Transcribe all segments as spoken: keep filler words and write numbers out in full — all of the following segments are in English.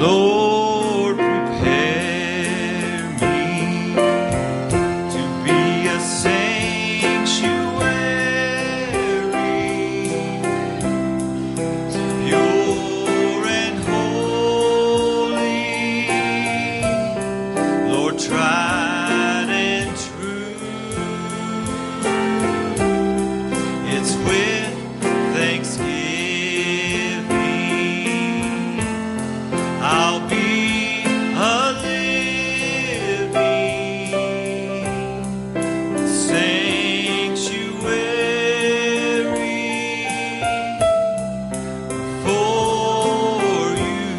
Lord, prepare me to be a sanctuary, pure and holy, Lord, tried and true. It's with thanksgiving I'll be a living sanctuary for you.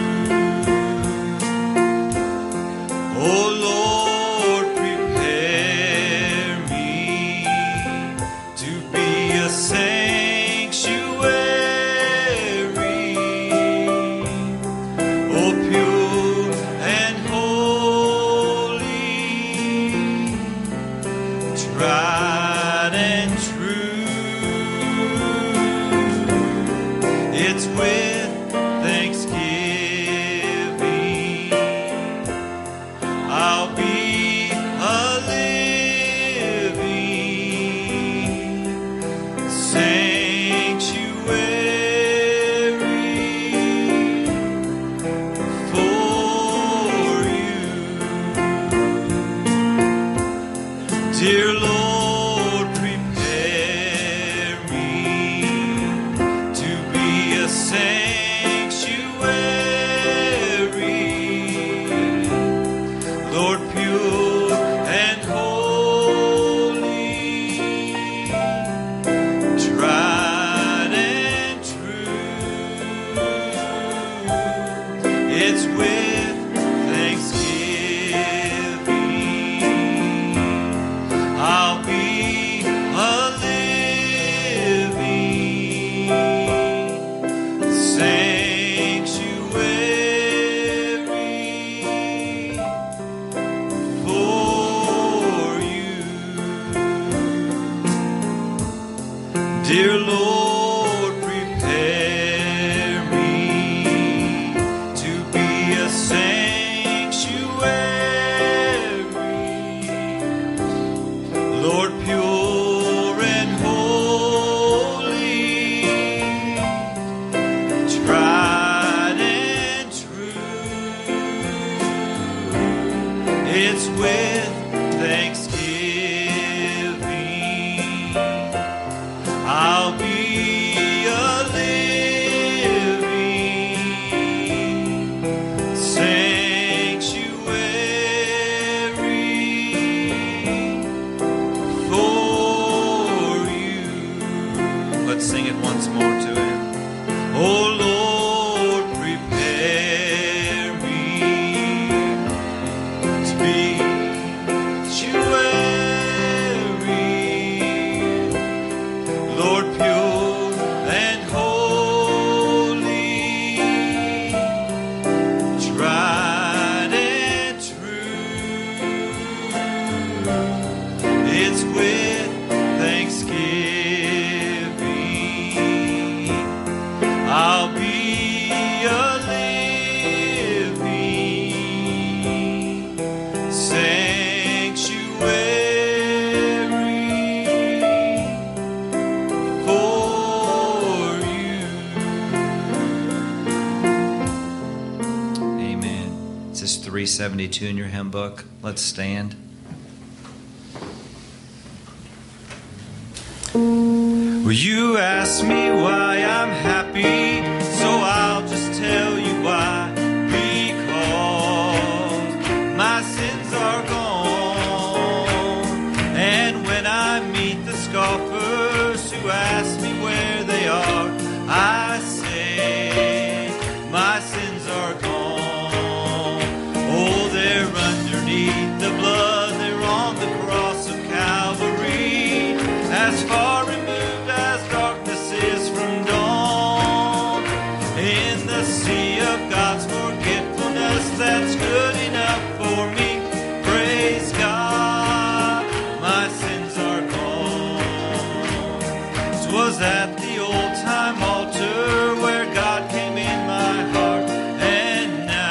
Oh Lord, prepare me to be a sanctuary, oh pure and holy, tried and true. It's with thanksgiving I'll be a living sanctuary for you. Dear Lord, prepare me to be a sanctuary, Lord, pure and holy, tried and true. It's with thanksgiving I'll be a living sanctuary for you. Dear Lord, prepare me to be a sanctuary, Lord, pure and holy, tried and true. It's with thanksgiving I'll be a living sanctuary for you. Let's sing it once more to him. Oh Lord, prepare me to be sanctuary, Lord, pure and holy, tried and true. It's with thanksgiving I'll be a living sanctuary for you. Amen. This is three seventy-two in your hymn book. Let's stand. Well, you ask me why I'm happy, so I'll just tell you why. Because my sins are gone, and when I meet the scoffers who ask me where they are, I say my sins are gone. Oh, they're underneath the blood, they're on the cross of Calvary, as far removed as darkness is from dawn. In the sea of God's forgetfulness, that's good enough for me. Praise God, my sins are gone. 'Twas at the old time altar where God came in my heart, and now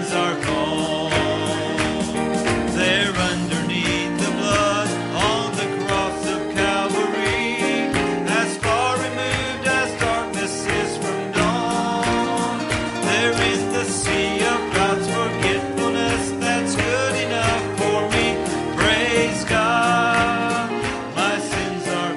sins are gone. They're underneath the blood on the cross of Calvary, as far removed as darkness is from dawn. They're in the sea of God's forgetfulness that's good enough for me. Praise God, my sins are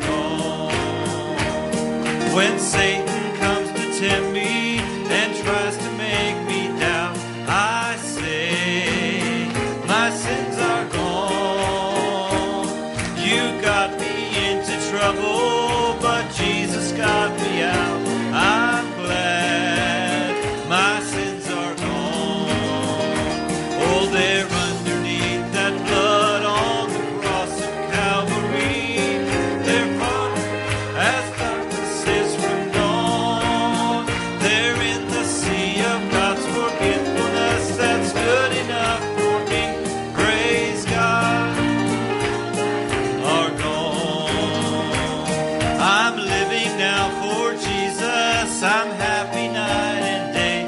gone. When Satan comes to tempt me and tries to make me doubt, I say, my sins are gone. You got me into trouble, but Jesus got me out. I'm glad my sins are gone. Oh, they're underneath that blood on the cross of Calvary. They're far as darkness is from dawn. They're in the sea of God's forgetfulness that's good enough for me. Praise God, are gone. I'm living now for Jesus. I'm happy night and day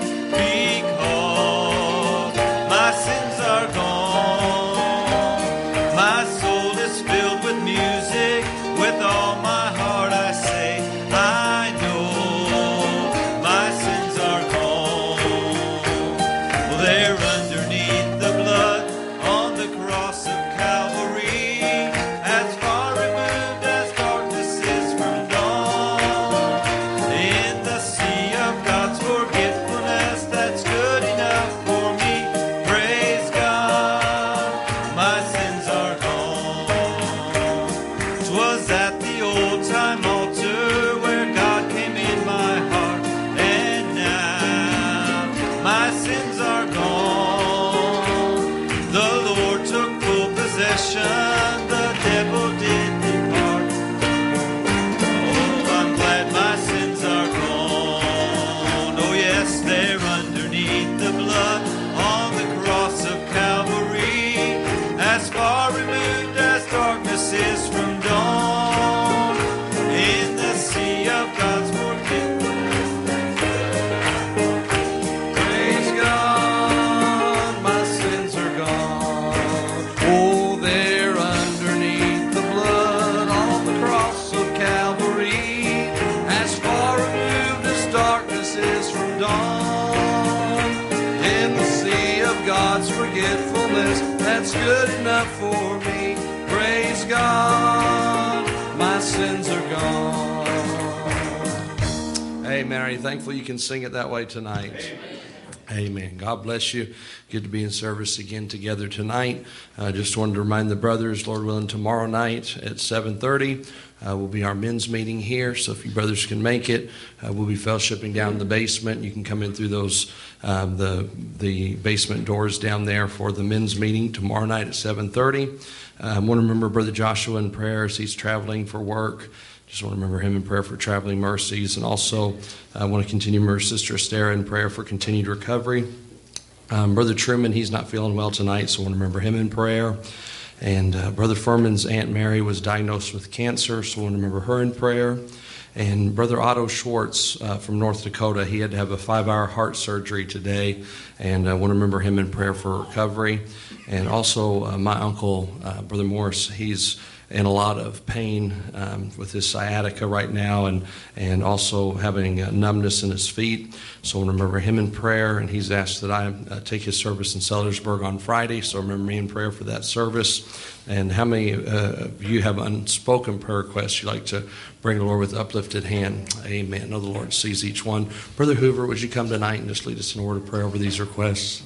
because my sins are gone. My soul is filled with music. With all my heart I say, I know my sins are gone. Well, they're underneath the blood on the cross of Calvary, as far removed as darkness is from dawn. In the sea of God's forgetfulness that's good enough for me. Praise God, my sins are gone. 'Twas at the old time altar where God came in my heart, and now my sins are gone. The Lord took full possession, the devil did depart. Oh, I'm glad my sins are gone. Oh yes, they're underneath the blood on the cross of Calvary, as far removed as darkness is from dawn. In the sea of God's forgetfulness. Praise God, my sins are gone. Oh, they're underneath the blood on the cross of Calvary, as far removed as darkness is from dawn. In the sea of God's forgetfulness that's good enough for me. Praise God, my sins are gone. Amen. Are you thankful you can sing it that way tonight? Amen. God bless you. Good to be in service again together tonight. I uh, just wanted to remind the brothers, Lord willing, tomorrow night at seven thirty uh, will be our men's meeting here. So if you brothers can make it, uh, we'll be fellowshipping down in the basement. You can come in through those um, the the basement doors down there for the men's meeting tomorrow night at seven thirty. I um, want to remember Brother Joshua in prayer as he's traveling for work. Just want to remember him in prayer for traveling mercies. And also I want to continue to remember Sister Esther in prayer for continued recovery. Um, Brother Truman, he's not feeling well tonight, so I want to remember him in prayer. And uh, Brother Furman's Aunt Mary was diagnosed with cancer, so I want to remember her in prayer. And Brother Otto Schwartz uh, from North Dakota, he had to have a five-hour heart surgery today, and I want to remember him in prayer for recovery. And also uh, my uncle, uh, Brother Morris, he's in a lot of pain um, with his sciatica right now, and and also having uh, numbness in his feet. So I want to remember him in prayer, and he's asked that I uh, take his service in Sellersburg on Friday, so remember me in prayer for that service. And how many uh, of you have unspoken prayer requests you'd like to bring the Lord with uplifted hand? Amen. I know the Lord sees each one. Brother Hoover, would you come tonight and just lead us in a word of prayer over these requests?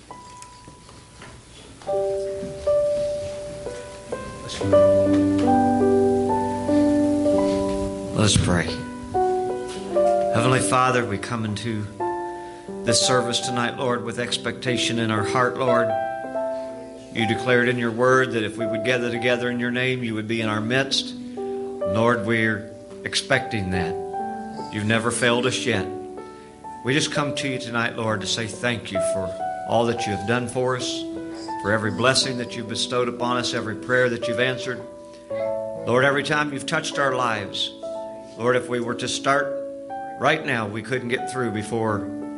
Let's pray. Heavenly Father, we come into this service tonight, Lord, with expectation in our heart, Lord. You declared in your word that if we would gather together in your name, you would be in our midst. Lord, we're expecting that. You've never failed us yet. We just come to you tonight, Lord, to say thank you for all that you have done for us, for every blessing that you've bestowed upon us, every prayer that you've answered. Lord, every time you've touched our lives. Lord, if we were to start right now, we couldn't get through before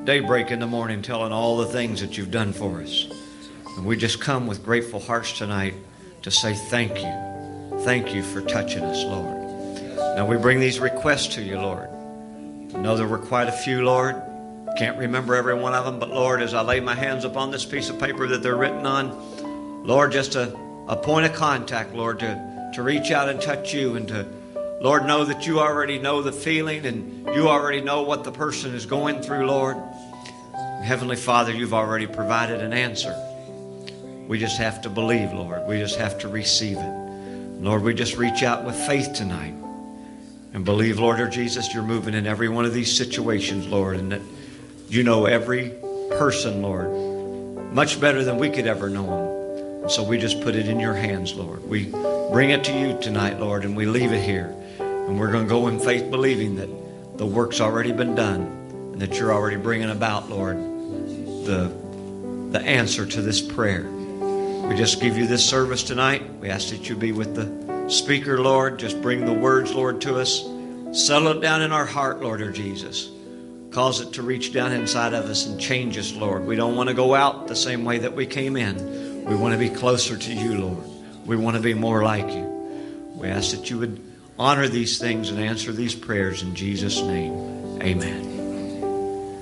daybreak in the morning telling all the things that you've done for us. And we just come with grateful hearts tonight to say thank you. Thank you for touching us, Lord. Now we bring these requests to you, Lord. I know there were quite a few, Lord. Can't remember every one of them, but Lord, as I lay my hands upon this piece of paper that they're written on, Lord, just a, a point of contact, Lord, to, to reach out and touch you and to, Lord, know that you already know the feeling and you already know what the person is going through, Lord. Heavenly Father, you've already provided an answer. We just have to believe, Lord. We just have to receive it. Lord, we just reach out with faith tonight and believe, Lord, or Jesus, you're moving in every one of these situations, Lord, and that you know every person, Lord, much better than we could ever know them. And so we just put it in your hands, Lord. We bring it to you tonight, Lord, and we leave it here. And we're going to go in faith believing that the work's already been done and that you're already bringing about, Lord, the, the answer to this prayer. We just give you this service tonight. We ask that you be with the speaker, Lord. Just bring the words, Lord, to us. Settle it down in our heart, Lord, or Jesus. Cause it to reach down inside of us and change us, Lord. We don't want to go out the same way that we came in. We want to be closer to you, Lord. We want to be more like you. We ask that you would honor these things and answer these prayers in Jesus' name. Amen.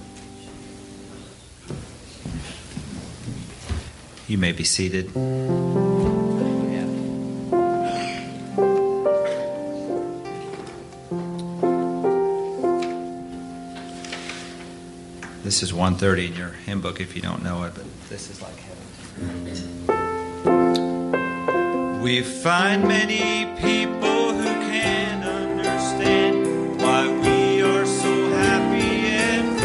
You may be seated. This is one thirty in your hymn book if you don't know it, but this is like heaven. We find many people who can't understand why we are so happy and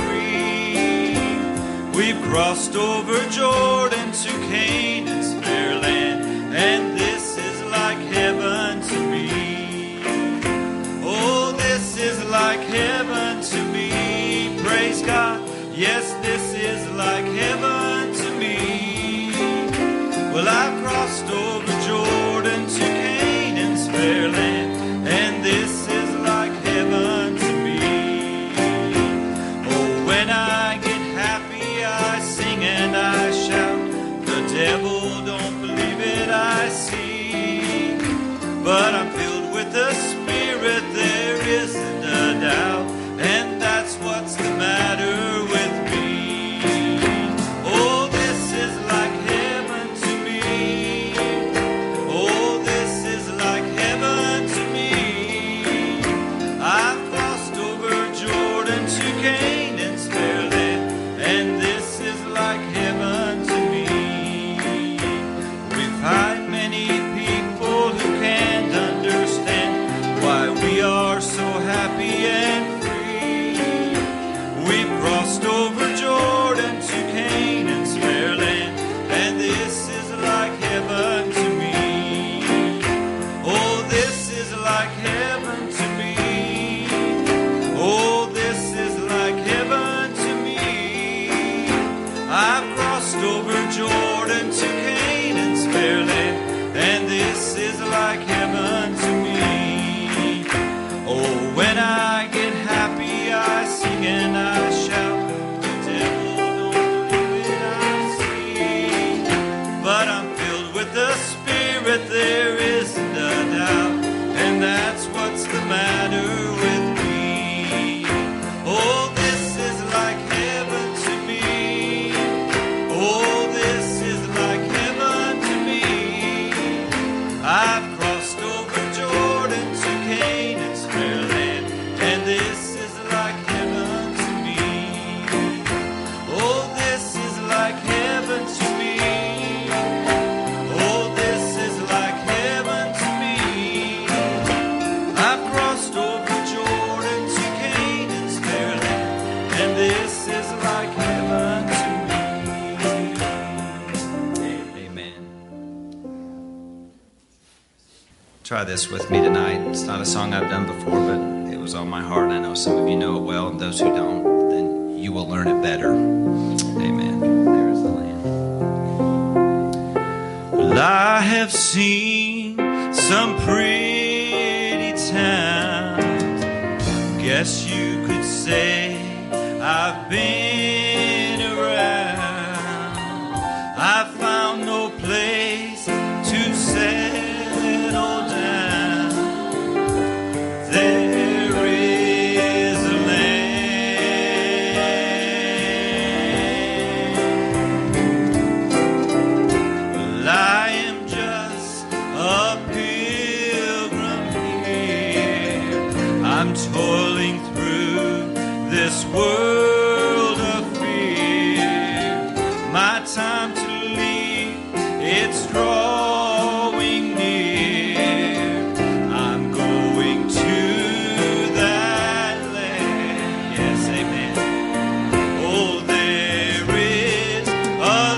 free. We've crossed over Jordan to Canaan's fair land, and this is like heaven to me. Oh, this is like heaven to me. Praise God. Yes, this is like heaven to me. Well, I've crossed over Jordan to Canaan's fair land, and this is like heaven to me. Oh, when I get happy, I sing and I shout. The devil don't believe it, I see. But I'm filled with the Spirit, there isn't a doubt, and that's what's the matter with me. Oh, this is like heaven to me. Oh, this is like heaven to me. I've crossed over Jordan to Canaan's fair land, and this is like heaven to me. We find many people who can't understand why we are so happy and crossed over Jordan to Canaan's fair land, and this is like heaven to me. Oh, this is like heaven to me. Oh, this is like heaven to me. I've crossed over Jordan to Canaan's fair land, and this is like heaven to me. Oh, when I get happy, I sing and I shout. There isn't a doubt, and that's what's the matter with me. Oh, this is like heaven to me. Oh, this is like heaven to me. I've crossed over Jordan to Canaan's fair land, and this is like heaven to me. Oh, this is like heaven to me. Try this with me tonight. It's not a song I've done before, but it was on my heart, and I know some of you know it well, and those who don't, then you will learn it better. Amen. There is the land. Well, I have seen some pretty towns. Guess you could say I've been I found no place to settle down. There is a land. Well, I am just a pilgrim here. I'm toiling through this world of fear. My time to leave, it's drawing near. I'm going to that land. Yes, amen. Oh, there is a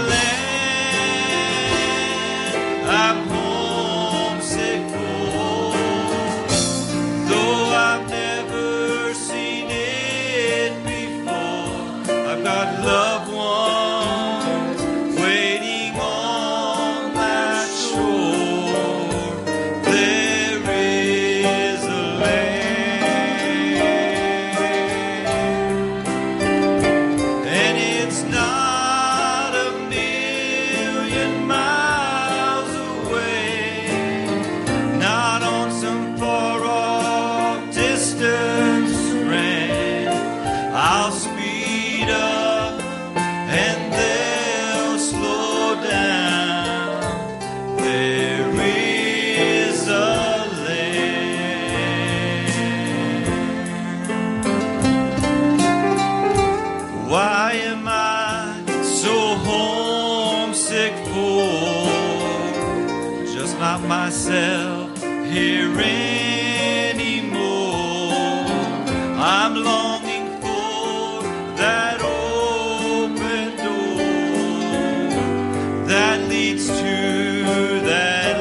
land I'm homesick for. Though I've never seen it before, I've got loved ones waiting on that shore. There is a land, and it's not a million miles away, not on some far off distance strand. I'll speed up and they'll slow down. There is a land. Why am I so homesick for? Just not myself here anymore. I'm longing for that open door that leads to that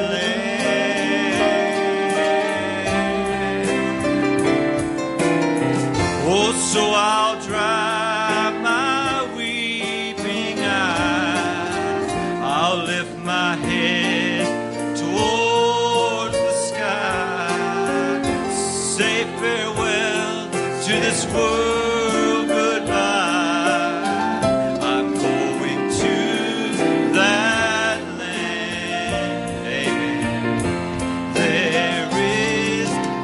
land. Oh, so I'll dry my weeping eyes. I'll lift my head towards the sky. Say farewell to this world, goodbye. I'm going to that land. Amen. There is a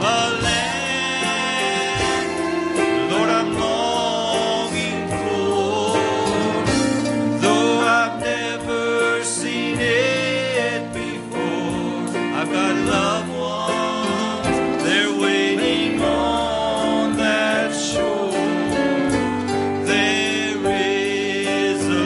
land, Lord, I'm longing for. Though I've never seen it before, I've got loved ones, they're waiting on that shore. There is a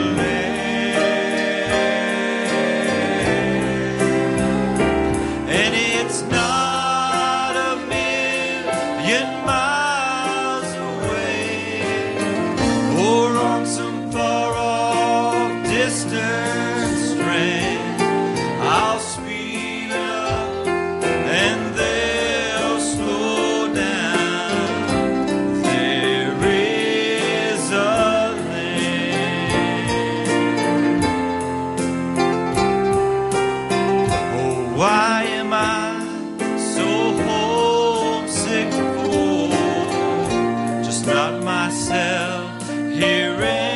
land, and it's not a million miles away, or on some far off distant strand. I'll speed up and they'll slow down. There is a land. Oh, why am I so homesick for? Just not myself here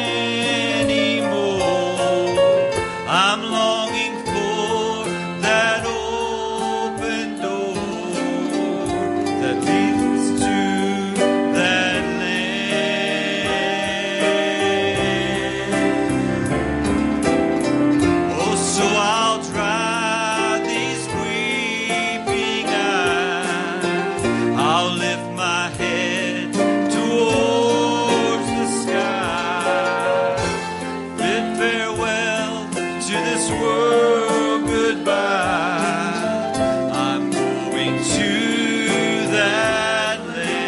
anymore. I'm longing for that open door that leads to that land. Oh, so I'll dry these weeping eyes. I'll lift my head towards the sky. Bid farewell to this world, goodbye. I'm going to that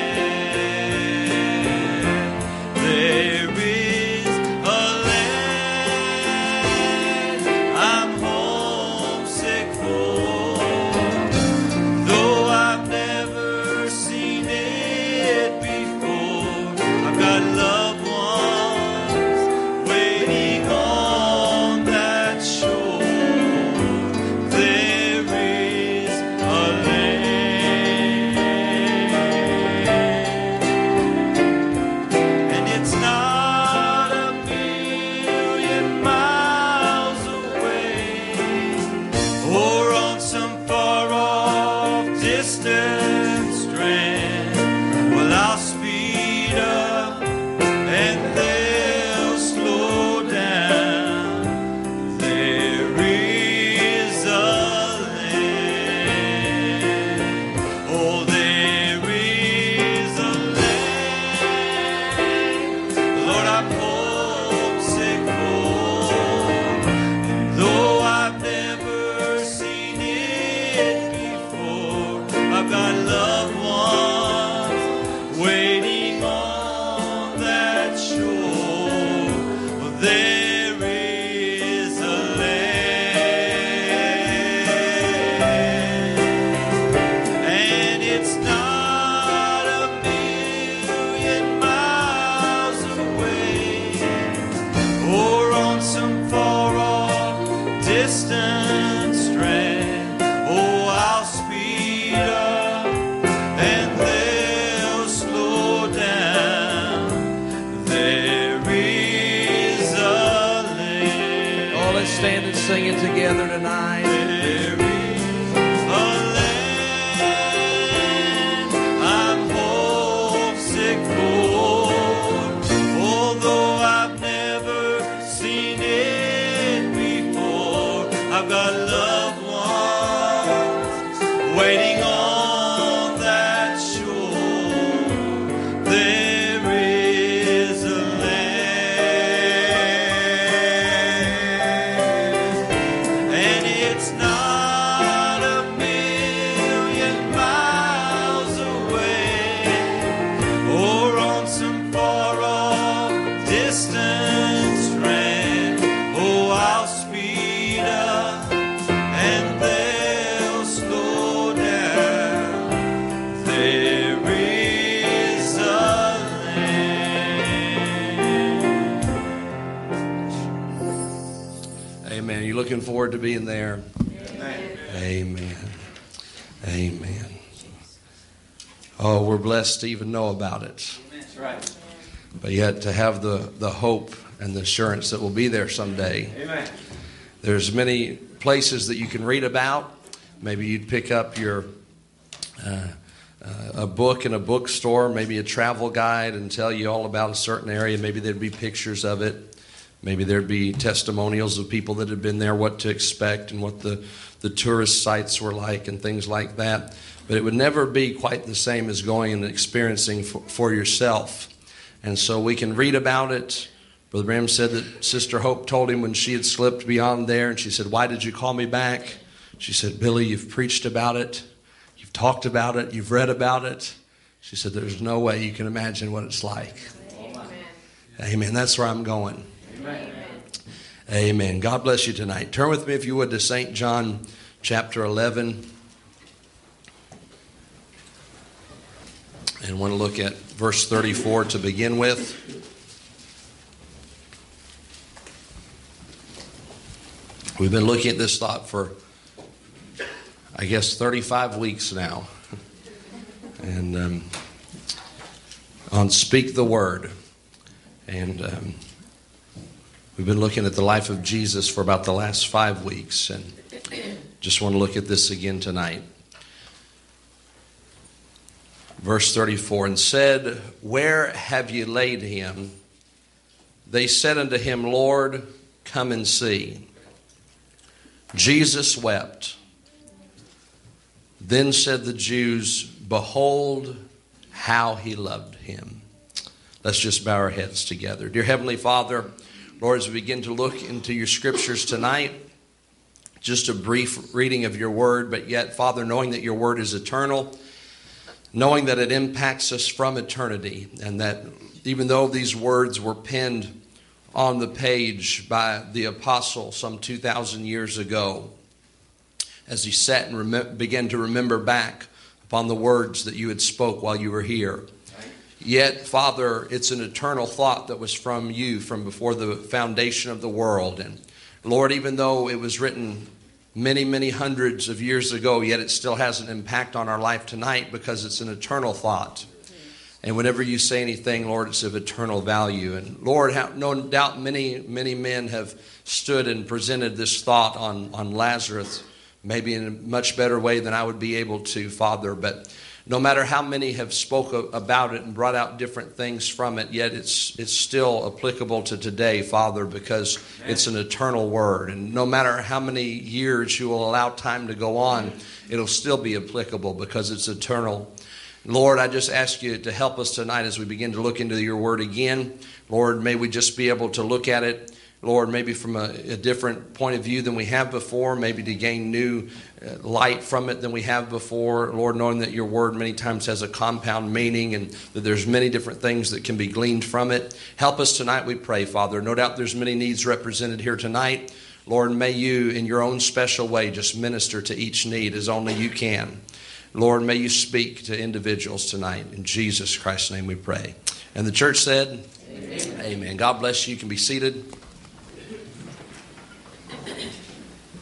land. There is a land I'm homesick for. Though I've never seen it before, I've got loved ones waiting on that shore. distant strand. Oh, I'll speed up and they'll slow down. There is a land. Oh, let's stand and sing it together tonight. There is a land I'm homesick for. Although I've never seen it before, I've got loved ones waiting on that shore. There is a land, and it's not a million miles away, or on some far off distant strand. Oh, I'll speed up and they'll slow down. There is a land. Amen. You looking forward to being there? Amen. Amen. Oh, we're blessed to even know about it. That's right. But yet to have the, the hope and the assurance that we'll be there someday. Amen. There's many places that you can read about. Maybe you'd pick up your uh, uh, a book in a bookstore, maybe a travel guide, and tell you all about a certain area. Maybe there'd be pictures of it. Maybe there'd be testimonials of people that had been there, what to expect and what the, the tourist sites were like and things like that. But it would never be quite the same as going and experiencing for, for yourself. And so we can read about it. Brother Branham said that Sister Hope told him when she had slipped beyond there, and she said, "Why did you call me back?" She said, "Billy, you've preached about it. You've talked about it. You've read about it." She said, "There's no way you can imagine what it's like." Amen. Amen. That's where I'm going. Amen. Amen. God bless you tonight. Turn with me, if you would, to Saint John chapter eleven. And want to look at verse thirty-four to begin with. We've been looking at this thought for, I guess, thirty-five weeks now. And um, on Speak the Word. And um, we've been looking at the life of Jesus for about the last five weeks. And just want to look at this again tonight. Verse thirty-four, and said, "Where have ye laid him?" They said unto him, "Lord, come and see." Jesus wept. Then said the Jews, "Behold, how he loved him." Let's just bow our heads together. Dear Heavenly Father, Lord, as we begin to look into your scriptures tonight, just a brief reading of your word, but yet, Father, knowing that your word is eternal, knowing that it impacts us from eternity, and that even though these words were penned on the page by the apostle some two thousand years ago, as he sat and rem- began to remember back upon the words that you had spoke while you were here. Yet, Father, it's an eternal thought that was from you from before the foundation of the world. And Lord, even though it was written many, many hundreds of years ago, yet it still has an impact on our life tonight because it's an eternal thought. And whenever you say anything, Lord, it's of eternal value. And Lord, no doubt many, many men have stood and presented this thought on, on Lazarus, maybe in a much better way than I would be able to, Father. But no matter how many have spoke about it and brought out different things from it, yet it's it's still applicable to today, Father, because it's an eternal word. And no matter how many years you will allow time to go on, it'll still be applicable because it's eternal. Lord, I just ask you to help us tonight as we begin to look into your word again. Lord, may we just be able to look at it, Lord, maybe from a, a different point of view than we have before, maybe to gain new uh, light from it than we have before. Lord, knowing that your word many times has a compound meaning and that there's many different things that can be gleaned from it. Help us tonight, we pray, Father. No doubt there's many needs represented here tonight. Lord, may you, in your own special way, just minister to each need as only you can. Lord, may you speak to individuals tonight. In Jesus Christ's name we pray. And the church said, Amen. Amen. God bless you. You can be seated.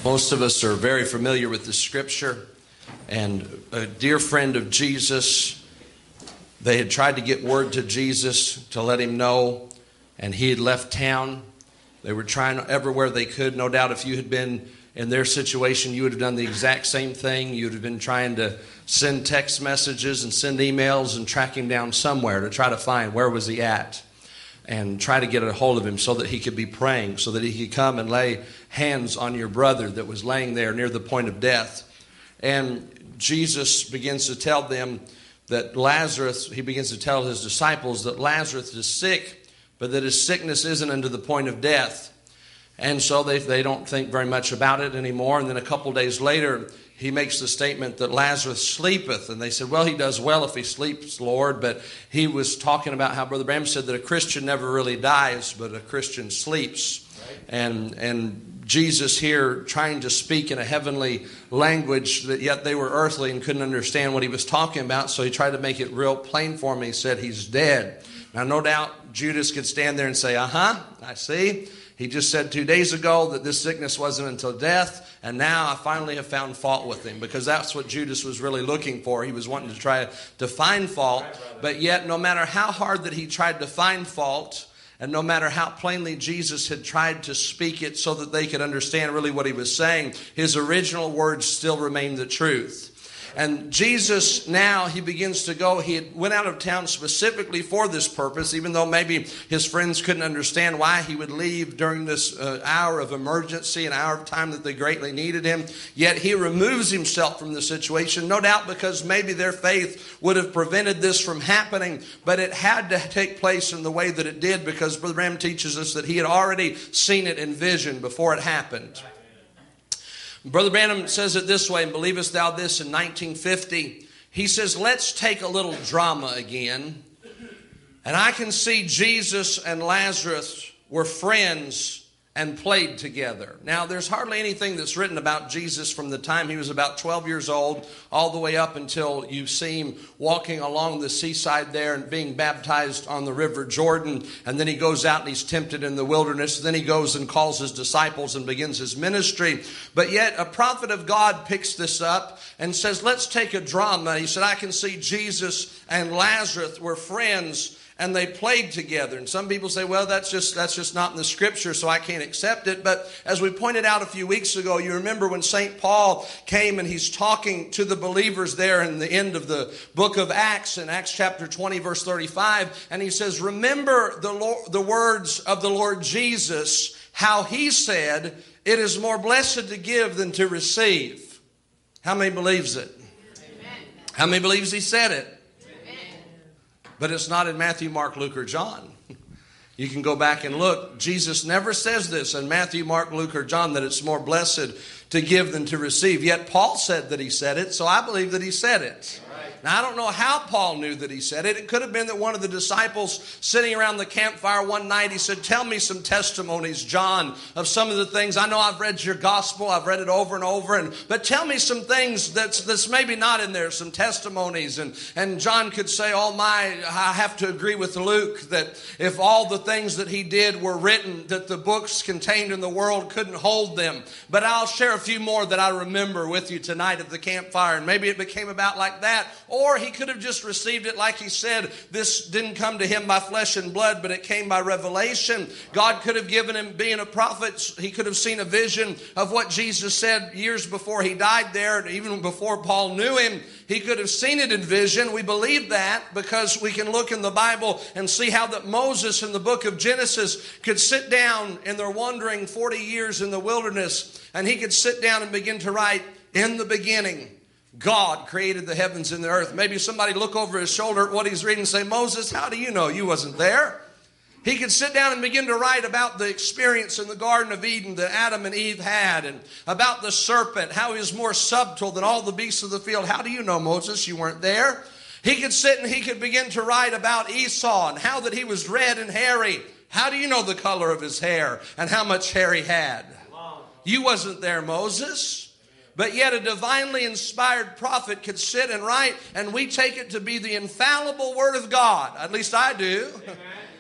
Most of us are very familiar with the scripture, and a dear friend of Jesus, they had tried to get word to Jesus to let him know, and he had left town. They were trying everywhere they could. No doubt if you had been in their situation, you would have done the exact same thing. You would have been trying to send text messages and send emails and track him down somewhere to try to find where was he at, and try to get a hold of him so that he could be praying, so that he could come and lay hands on your brother that was laying there near the point of death. And Jesus begins to tell them that Lazarus, he begins to tell his disciples that Lazarus is sick, but that his sickness isn't unto the point of death. And so they, they don't think very much about it anymore. And then a couple days later, he makes the statement that Lazarus sleepeth. And they said, well, he does well if he sleeps, Lord. But he was talking about how Brother Branham said that a Christian never really dies, but a Christian sleeps. Right. And and Jesus here trying to speak in a heavenly language, that yet they were earthly and couldn't understand what he was talking about. So he tried to make it real plain for me. He said, he's dead. Now, no doubt Judas could stand there and say, uh-huh, I see. He just said two days ago that this sickness wasn't until death, and now I finally have found fault with him, because that's what Judas was really looking for. He was wanting to try to find fault, but yet no matter how hard that he tried to find fault, and no matter how plainly Jesus had tried to speak it so that they could understand really what he was saying, his original words still remained the truth. And Jesus now, he begins to go. He had went out of town specifically for this purpose, even though maybe his friends couldn't understand why he would leave during this uh, hour of emergency, an hour of time that they greatly needed him. Yet he removes himself from the situation, no doubt because maybe their faith would have prevented this from happening, but it had to take place in the way that it did, because Brother Branham teaches us that he had already seen it in vision before it happened. Brother Branham says it this way, and believest thou this, in nineteen fifty, he says, let's take a little drama again. And I can see Jesus and Lazarus were friends and played together. Now, there's hardly anything that's written about Jesus from the time he was about twelve years old all the way up until you see him walking along the seaside there and being baptized on the river Jordan. And then he goes out and he's tempted in the wilderness. Then he goes and calls his disciples and begins his ministry. But yet a prophet of God picks this up and says, let's take a drama. He said, I can see Jesus and Lazarus were friends and they played together. And some people say, well, that's just that's just not in the scripture, so I can't accept it. But as we pointed out a few weeks ago, you remember when Saint Paul came and he's talking to the believers there in the end of the book of Acts, in Acts chapter twenty, verse thirty-five, and he says, remember the Lord, the words of the Lord Jesus, how he said, it is more blessed to give than to receive. How many believes it? Amen. How many believes he said it? But it's not in Matthew, Mark, Luke, or John. You can go back and look. Jesus never says this in Matthew, Mark, Luke, or John, that it's more blessed to give than to receive. Yet Paul said that he said it, so I believe that he said it. Now, I don't know how Paul knew that he said it. It could have been that one of the disciples sitting around the campfire one night, he said, tell me some testimonies, John, of some of the things. I know I've read your gospel. I've read it over and over. And but tell me some things that's that's maybe not in there, some testimonies. And, and John could say, oh my, I have to agree with Luke that if all the things that he did were written, that the books contained in the world couldn't hold them. But I'll share a few more that I remember with you tonight at the campfire. And maybe it became about like that. Or he could have just received it like he said, this didn't come to him by flesh and blood, but it came by revelation. God could have given him, being a prophet, he could have seen a vision of what Jesus said years before he died there, and even before Paul knew him. He could have seen it in vision. We believe that because we can look in the Bible and see how that Moses in the book of Genesis could sit down in their wandering forty years in the wilderness, and he could sit down and begin to write, in the beginning, God created the heavens and the earth. Maybe somebody look over his shoulder at what he's reading and say, Moses, how do you know you wasn't there? He could sit down and begin to write about the experience in the Garden of Eden that Adam and Eve had, and about the serpent, how he was more subtle than all the beasts of the field. How do you know, Moses, you weren't there? He could sit and he could begin to write about Esau and how that he was red and hairy. How do you know the color of his hair and how much hair he had? You wasn't there, Moses. But yet a divinely inspired prophet could sit and write, and we take it to be the infallible word of God. At least I do. Amen.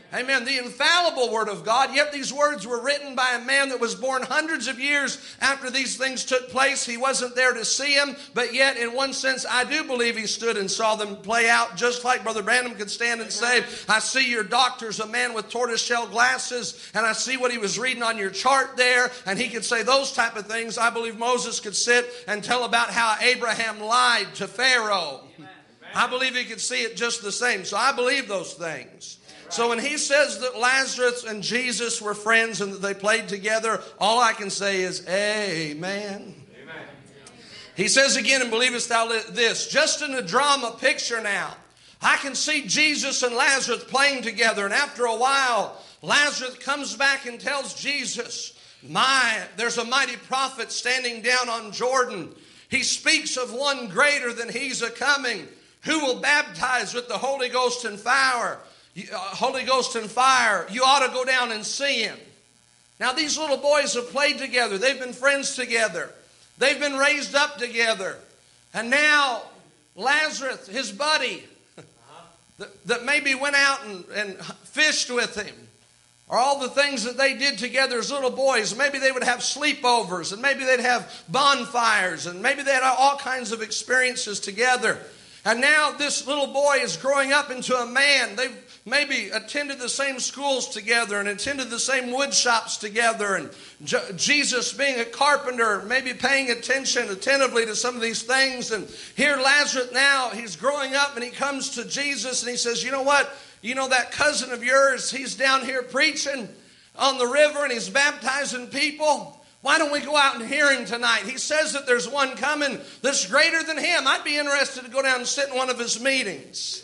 Amen. The infallible Word of God. Yet these words were written by a man that was born hundreds of years after these things took place. He wasn't there to see them, but yet in one sense I do believe he stood and saw them play out, just like Brother Branham could stand and say, I see your doctor's a man with tortoiseshell glasses, and I see what he was reading on your chart there, and he could say those type of things. I believe Moses could sit and tell about how Abraham lied to Pharaoh. Amen. I believe he could see it just the same. So I believe those things. So when he says that Lazarus and Jesus were friends and that they played together, all I can say is amen. Amen. He says again, and believest thou this, just in a drama picture now, I can see Jesus and Lazarus playing together. And after a while, Lazarus comes back and tells Jesus, my, there's a mighty prophet standing down on Jordan. He speaks of one greater than he's a coming, who will baptize with the Holy Ghost and fire. Holy Ghost and fire. You ought to go down and see him. Now these little boys have played together. They've been friends together. They've been raised up together. And now Lazarus, his buddy, that, that maybe went out and, and fished with him, or all the things that they did together as little boys. Maybe they would have sleepovers, and maybe they'd have bonfires, and maybe they had all kinds of experiences together. And now this little boy is growing up into a man. They've maybe attended the same schools together and attended the same wood shops together. And J- Jesus being a carpenter, maybe paying attention attentively to some of these things. And here Lazarus now, he's growing up and he comes to Jesus and he says, you know what? You know that cousin of yours, he's down here preaching on the river and he's baptizing people. Why don't we go out and hear him tonight? He says that there's one coming that's greater than him. I'd be interested to go down and sit in one of his meetings.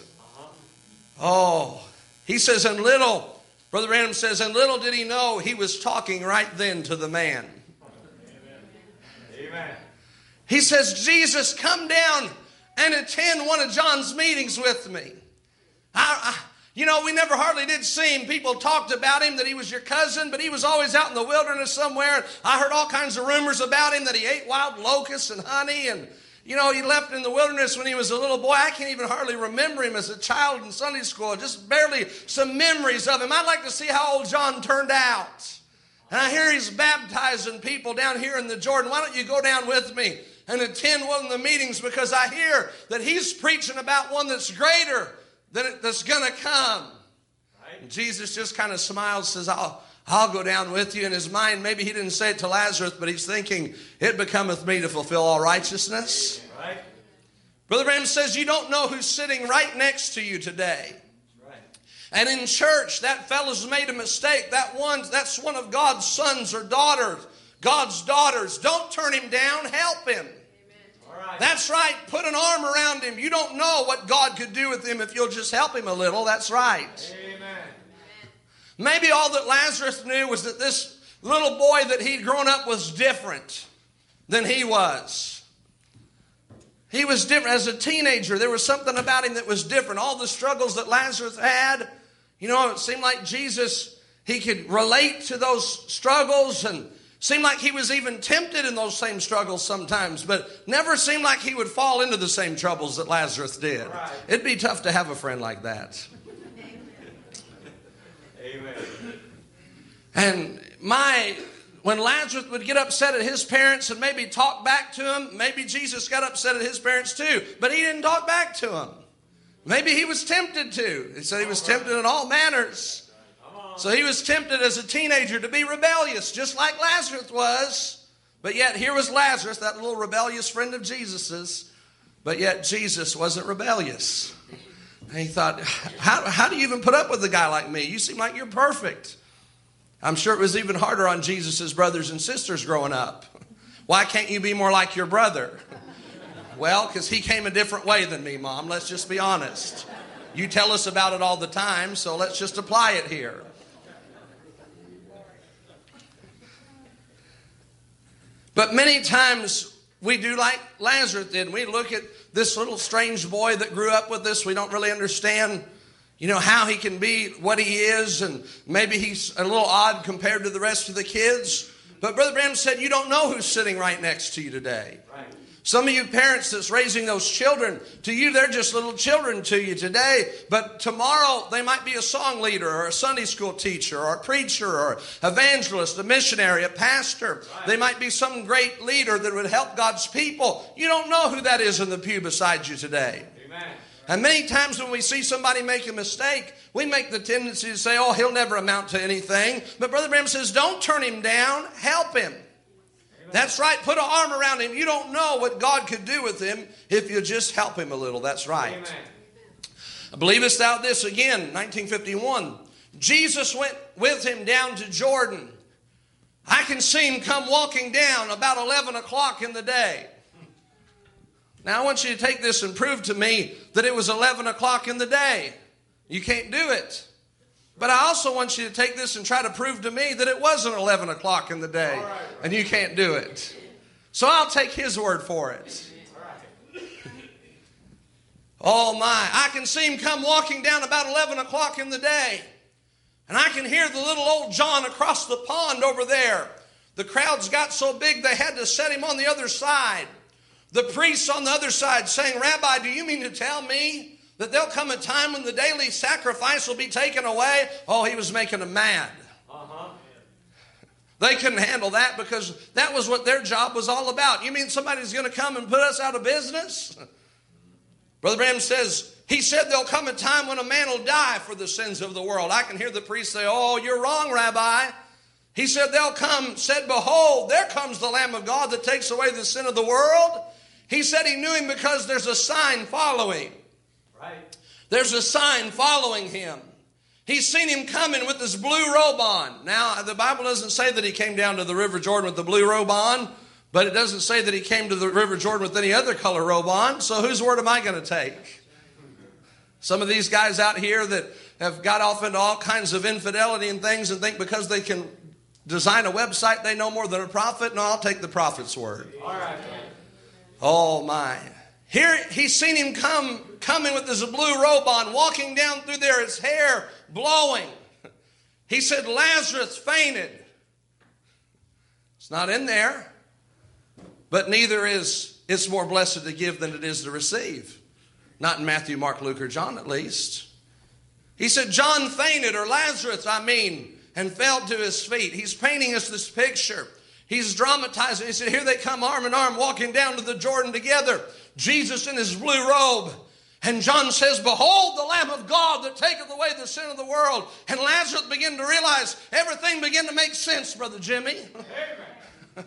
Oh, he says, and little, Brother Branham says, and little did he know he was talking right then to the man. Amen. Amen. He says, Jesus, come down and attend one of John's meetings with me. I, I You know, we never hardly did see him. People talked about him, that he was your cousin, but he was always out in the wilderness somewhere. I heard all kinds of rumors about him, that he ate wild locusts and honey. And, you know, he left in the wilderness when he was a little boy. I can't even hardly remember him as a child in Sunday school. Just barely some memories of him. I'd like to see how old John turned out. And I hear he's baptizing people down here in the Jordan. Why don't you go down with me and attend one of the meetings? Because I hear that he's preaching about one that's greater, that that's going to come. Right. Jesus just kind of smiles, says, I'll, I'll go down with you. In his mind, maybe he didn't say it to Lazarus, but he's thinking, it becometh me to fulfill all righteousness. Right. Brother Branham says, you don't know who's sitting right next to you today. Right. And in church, that fellow's made a mistake. That one, that's one of God's sons or daughters, God's daughters. Don't turn him down, help him. That's right. Put an arm around him. You don't know what God could do with him if you'll just help him a little. That's right. Amen. Maybe all that Lazarus knew was that this little boy that he'd grown up was different than he was. He was different. As a teenager, there was something about him that was different. All the struggles that Lazarus had, you know, it seemed like Jesus, he could relate to those struggles, and seemed like he was even tempted in those same struggles sometimes, but never seemed like he would fall into the same troubles that Lazarus did. Right. It'd be tough to have a friend like that. Amen. And my, when Lazarus would get upset at his parents and maybe talk back to him, maybe Jesus got upset at his parents too, but he didn't talk back to him. Maybe he was tempted to. He said he was tempted in all manners. So he was tempted as a teenager to be rebellious, just like Lazarus was. But yet here was Lazarus, that little rebellious friend of Jesus's. But yet Jesus wasn't rebellious. And he thought, how, how do you even put up with a guy like me? You seem like you're perfect. I'm sure it was even harder on Jesus's brothers and sisters growing up. Why can't you be more like your brother? Well, because he came a different way than me, Mom. Let's just be honest. You tell us about it all the time, so let's just apply it here. But many times we do like Lazarus did. We look at this little strange boy that grew up with us. We don't really understand, you know, how he can be what he is. And maybe he's a little odd compared to the rest of the kids. But Brother Branham said, you don't know who's sitting right next to you today. Right. Some of you parents that's raising those children, to you, they're just little children to you today. But tomorrow, they might be a song leader or a Sunday school teacher or a preacher or evangelist, a missionary, a pastor. They might be some great leader that would help God's people. You don't know who that is in the pew beside you today. Amen. And many times when we see somebody make a mistake, we make the tendency to say, oh, he'll never amount to anything. But Brother Branham says, don't turn him down, help him. That's right. Put an arm around him. You don't know what God could do with him if you just help him a little. That's right. Amen. Believest thou this again? nineteen fifty-one. Jesus went with him down to Jordan. I can see him come walking down about eleven o'clock in the day. Now I want you to take this and prove to me that it was eleven o'clock in the day. You can't do it. But I also want you to take this and try to prove to me that it wasn't eleven o'clock in the day. Right, right. And you can't do it. So I'll take his word for it. Right. Oh my, I can see him come walking down about eleven o'clock in the day. And I can hear the little old John across the pond over there. The crowds got so big they had to set him on the other side. The priests on the other side saying, Rabbi, do you mean to tell me that there'll come a time when the daily sacrifice will be taken away? Oh, he was making them mad. Uh-huh. They couldn't handle that because that was what their job was all about. You mean somebody's going to come and put us out of business? Brother Branham says, he said there'll come a time when a man will die for the sins of the world. I can hear the priest say, oh, you're wrong, Rabbi. He said they'll come, said, behold, there comes the Lamb of God that takes away the sin of the world. He said he knew him because there's a sign following. Right. There's a sign following him. He's seen him coming with this blue robe on. Now, the Bible doesn't say that he came down to the River Jordan with the blue robe on, but it doesn't say that he came to the River Jordan with any other color robe on. So whose word am I going to take? Some of these guys out here that have got off into all kinds of infidelity and things and think because they can design a website they know more than a prophet. No, I'll take the prophet's word. All right. Oh, my. Here, he's seen him come, coming with his blue robe on, walking down through there, his hair blowing. He said, Lazarus fainted. It's not in there. But neither is, it's more blessed to give than it is to receive. Not in Matthew, Mark, Luke, or John at least. He said, John fainted, or Lazarus, I mean, and fell to his feet. He's painting us this picture. He's dramatizing. He said, here they come arm in arm walking down to the Jordan together. Jesus in his blue robe. And John says, behold the Lamb of God that taketh away the sin of the world. And Lazarus began to realize everything began to make sense, Brother Jimmy. Amen.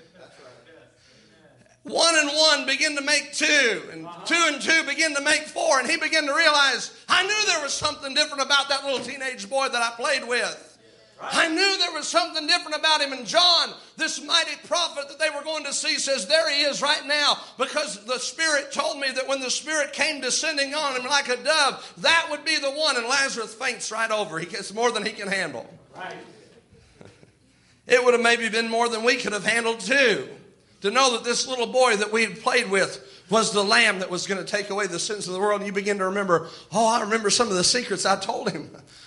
One and one begin to make two. And uh-huh. two and two begin to make four. And he began to realize, I knew there was something different about that little teenage boy that I played with. I knew there was something different about him. And John, this mighty prophet that they were going to see, says, there he is right now. Because the Spirit told me that when the Spirit came descending on him like a dove, that would be the one. And Lazarus faints right over. He gets more than he can handle. Right. It would have maybe been more than we could have handled too. To know that this little boy that we had played with was the Lamb that was going to take away the sins of the world. And you begin to remember, oh, I remember some of the secrets I told him.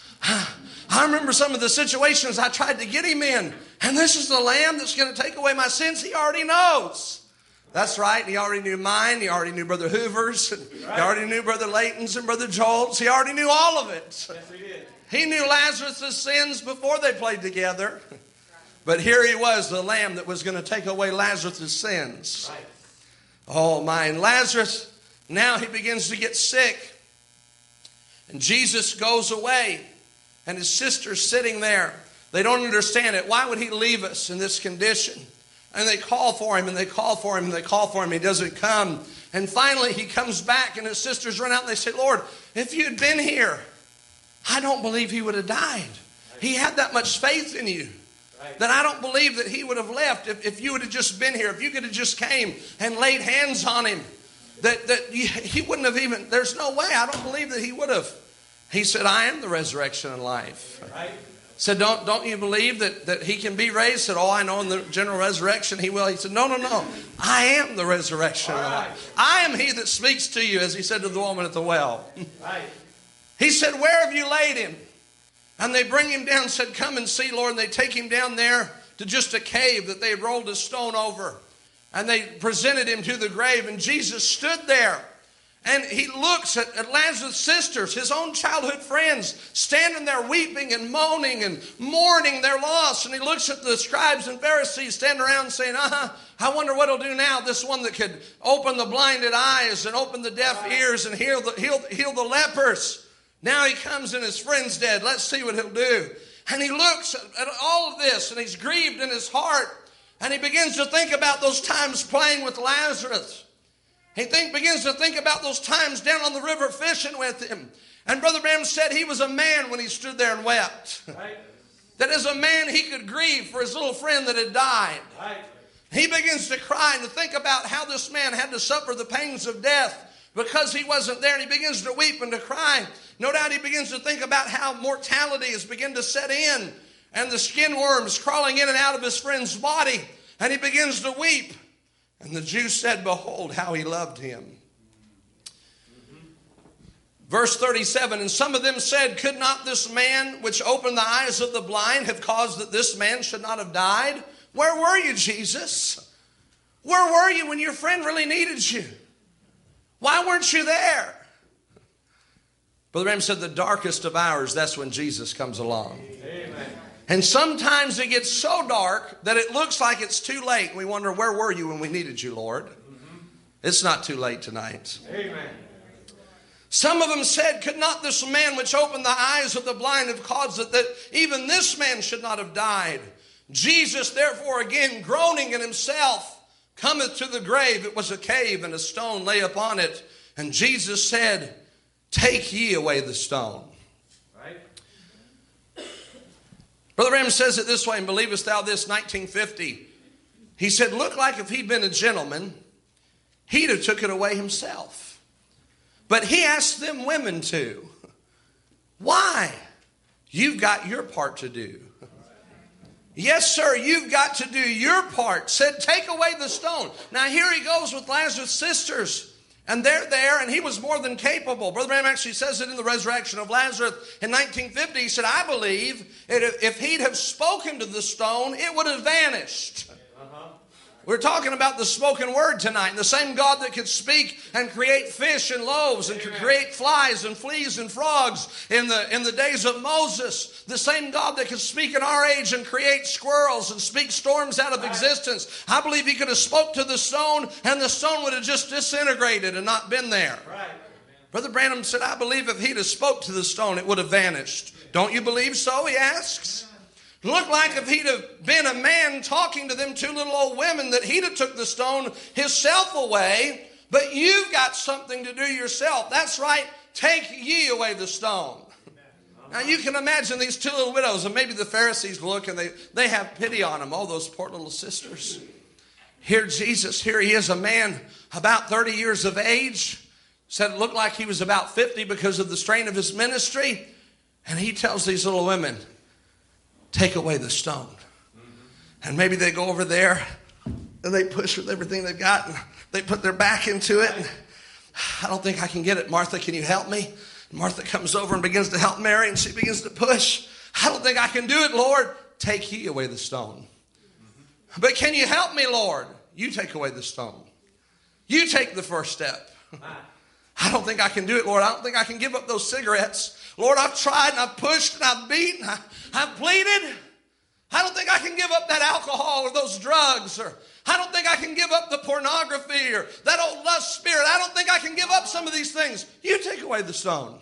I remember some of the situations I tried to get him in. And this is the Lamb that's going to take away my sins. He already knows. That's right. He already knew mine. He already knew Brother Hoover's. He already knew Brother Layton's and Brother Joel's. He already knew all of it. Yes, he did. He knew Lazarus' sins before they played together. But here he was, the Lamb that was going to take away Lazarus' sins. Right. Oh, my. And Lazarus, now he begins to get sick. And Jesus goes away. And his sister's sitting there. They don't understand it. Why would he leave us in this condition? And they call for him, and they call for him, and they call for him. He doesn't come. And finally he comes back, and his sisters run out, and they say, Lord, if you'd been here, I don't believe he would have died. He had that much faith in you. That I don't believe that he would have left if, if you would have just been here. If you could have just came and laid hands on him. That, that he wouldn't have even, there's no way. I don't believe that he would have. He said, I am the resurrection and life. Right. Said, don't, don't you believe that, that he can be raised? Said, oh, I know in the general resurrection he will. He said, no, no, no. I am the resurrection and life. I am he that speaks to you, as he said to the woman at the well. Right. He said, where have you laid him? And they bring him down and said, come and see, Lord. And they take him down there to just a cave that they had rolled a stone over. And they presented him to the grave, and Jesus stood there. And he looks at, at Lazarus' sisters, his own childhood friends, standing there weeping and moaning and mourning their loss. And he looks at the scribes and Pharisees standing around saying, uh-huh, I wonder what he'll do now. This one that could open the blinded eyes and open the deaf ears and heal the, heal, heal the lepers. Now he comes and his friend's dead. Let's see what he'll do. And he looks at, at all of this, and he's grieved in his heart. And he begins to think about those times playing with Lazarus. He think, begins to think about those times down on the river fishing with him. And Brother Branham said he was a man when he stood there and wept. Right. That as a man he could grieve for his little friend that had died. Right. He begins to cry and to think about how this man had to suffer the pangs of death because he wasn't there. And he begins to weep and to cry. No doubt he begins to think about how mortality has begun to set in. And the skin worms crawling in and out of his friend's body. And he begins to weep. And the Jews said, behold, how he loved him. Mm-hmm. Verse thirty-seven, and some of them said, could not this man which opened the eyes of the blind have caused that this man should not have died? Where were you, Jesus? Where were you when your friend really needed you? Why weren't you there? Brother Branham said the darkest of hours, that's when Jesus comes along. Amen. And sometimes it gets so dark that it looks like it's too late. We wonder, where were you when we needed you, Lord? Mm-hmm. It's not too late tonight. Amen. Some of them said, could not this man which opened the eyes of the blind have caused it that even this man should not have died? Jesus, therefore, again, groaning in himself, cometh to the grave. It was a cave, and a stone lay upon it. And Jesus said, take ye away the stone. Brother Branham says it this way, and believest thou this, nineteen fifty. He said, look like if he'd been a gentleman, he'd have took it away himself. But he asked them women to. Why? You've got your part to do. Yes, sir, you've got to do your part. Said, take away the stone. Now here he goes with Lazarus' sisters. And they're there, and he was more than capable. Brother Branham actually says it in the resurrection of Lazarus in nineteen fifty. He said, I believe that if he'd have spoken to the stone, it would have vanished. Uh-huh. We're talking about the spoken word tonight. And the same God that could speak and create fish and loaves and could create flies and fleas and frogs in the, in the days of Moses. The same God that could speak in our age and create squirrels and speak storms out of existence. I believe he could have spoke to the stone and the stone would have just disintegrated and not been there. Right. Brother Branham said, I believe if he'd have spoke to the stone, it would have vanished. Don't you believe so? He asks. Looked like if he'd have been a man talking to them two little old women that he'd have took the stone himself away. But you've got something to do yourself. That's right. Take ye away the stone. Now you can imagine these two little widows, and maybe the Pharisees look and they, they have pity on them. Oh, those poor little sisters. Here Jesus, here he is, a man about thirty years of age. Said it looked like he was about fifty because of the strain of his ministry. And he tells these little women, take away the stone. Mm-hmm. And maybe they go over there and they push with everything they've got and they put their back into it. And, I don't think I can get it. Martha, can you help me? And Martha comes over and begins to help Mary, and she begins to push. I don't think I can do it, Lord. Take ye away the stone. Mm-hmm. But can you help me, Lord? You take away the stone. You take the first step. I don't think I can do it, Lord. I don't think I can give up those cigarettes. Lord, I've tried and I've pushed and I've beat and I, I've pleaded. I don't think I can give up that alcohol or those drugs, or I don't think I can give up the pornography or that old lust spirit. I don't think I can give up some of these things. You take away the stone.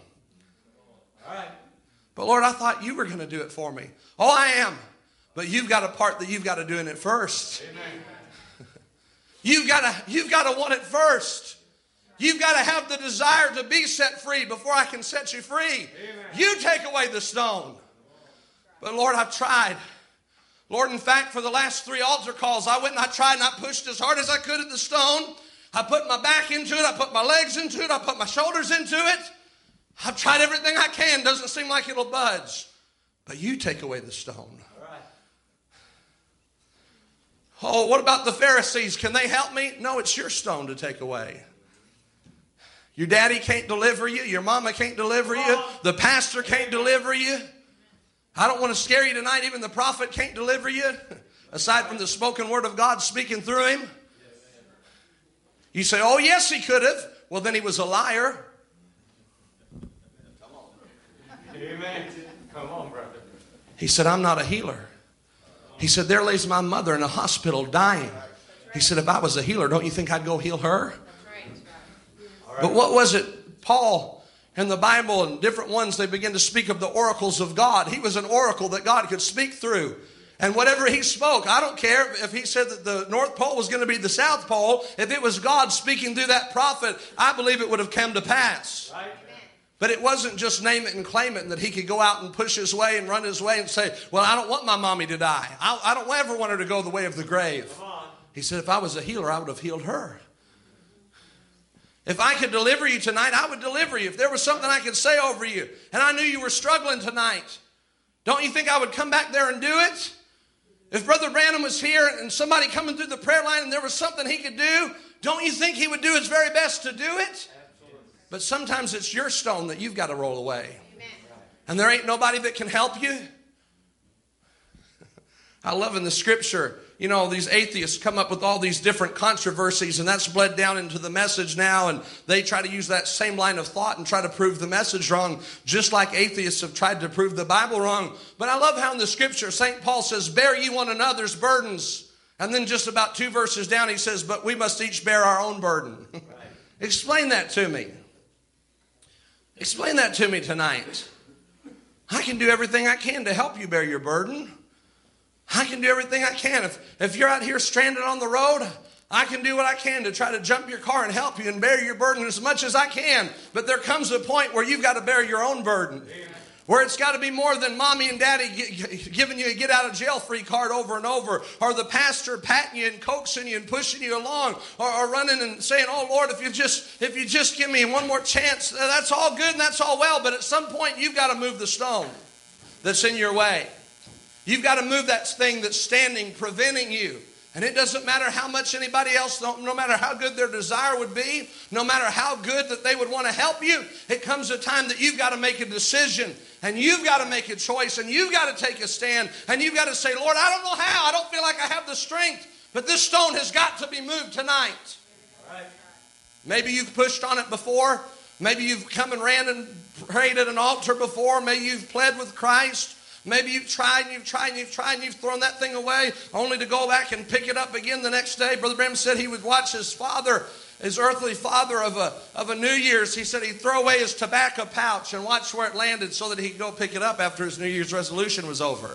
All right. But Lord, I thought you were going to do it for me. Oh, I am. But you've got a part that you've got to do in it first. Amen. You've got to, you've got to want it first. You've got to have the desire to be set free before I can set you free. Amen. You take away the stone. But Lord, I've tried. Lord, in fact, for the last three altar calls, I went and I tried and I pushed as hard as I could at the stone. I put my back into it. I put my legs into it. I put my shoulders into it. I've tried everything I can. Doesn't seem like it'll budge. But you take away the stone. All right. Oh, what about the Pharisees? Can they help me? No, it's your stone to take away. Your daddy can't deliver you. Your mama can't deliver you. The pastor can't deliver you. I don't want to scare you tonight. Even the prophet can't deliver you. Aside from the spoken word of God speaking through him. You say, oh, yes, he could have. Well, then he was a liar. Amen. Come on, brother. He said, I'm not a healer. He said, there lays my mother in a hospital dying. He said, if I was a healer, don't you think I'd go heal her? But what was it? Paul in the Bible and different ones, they begin to speak of the oracles of God. He was an oracle that God could speak through. And whatever he spoke, I don't care if he said that the North Pole was going to be the South Pole. If it was God speaking through that prophet, I believe it would have come to pass. Right. But it wasn't just name it and claim it, and that he could go out and push his way and run his way and say, well, I don't want my mommy to die. I, I don't ever want her to go the way of the grave. He said, if I was a healer, I would have healed her. If I could deliver you tonight, I would deliver you. If there was something I could say over you, and I knew you were struggling tonight, don't you think I would come back there and do it? If Brother Branham was here and somebody coming through the prayer line and there was something he could do, don't you think he would do his very best to do it? But sometimes it's your stone that you've got to roll away. Amen. And there ain't nobody that can help you. I love in the scripture, you know, these atheists come up with all these different controversies, and that's bled down into the message now, and they try to use that same line of thought and try to prove the message wrong, just like atheists have tried to prove the Bible wrong. But I love how in the scripture, Saint Paul says, bear ye one another's burdens. And then just about two verses down, he says, but we must each bear our own burden. Right. Explain that to me. Explain that to me tonight. I can do everything I can to help you bear your burden. I can do everything I can. If, if you're out here stranded on the road, I can do what I can to try to jump your car and help you and bear your burden as much as I can. But there comes a point where you've got to bear your own burden. Amen. Where it's got to be more than mommy and daddy giving you a get out of jail free card over and over, or the pastor patting you and coaxing you and pushing you along, or, or running and saying, oh Lord, if you just if you just give me one more chance, that's all good and that's all well. But at some point you've got to move the stone that's in your way. You've got to move that thing that's standing, preventing you. And it doesn't matter how much anybody else, no matter how good their desire would be, no matter how good that they would want to help you, it comes a time that you've got to make a decision, and you've got to make a choice, and you've got to take a stand, and you've got to say, Lord, I don't know how, I don't feel like I have the strength, but this stone has got to be moved tonight. All right. Maybe you've pushed on it before. Maybe you've come and ran and prayed at an altar before. Maybe you've pled with Christ. Maybe you've tried and you've tried and you've tried and you've thrown that thing away only to go back and pick it up again the next day. Brother Branham said he would watch his father, his earthly father of a, of a New Year's. He said he'd throw away his tobacco pouch and watch where it landed so that he could go pick it up after his New Year's resolution was over.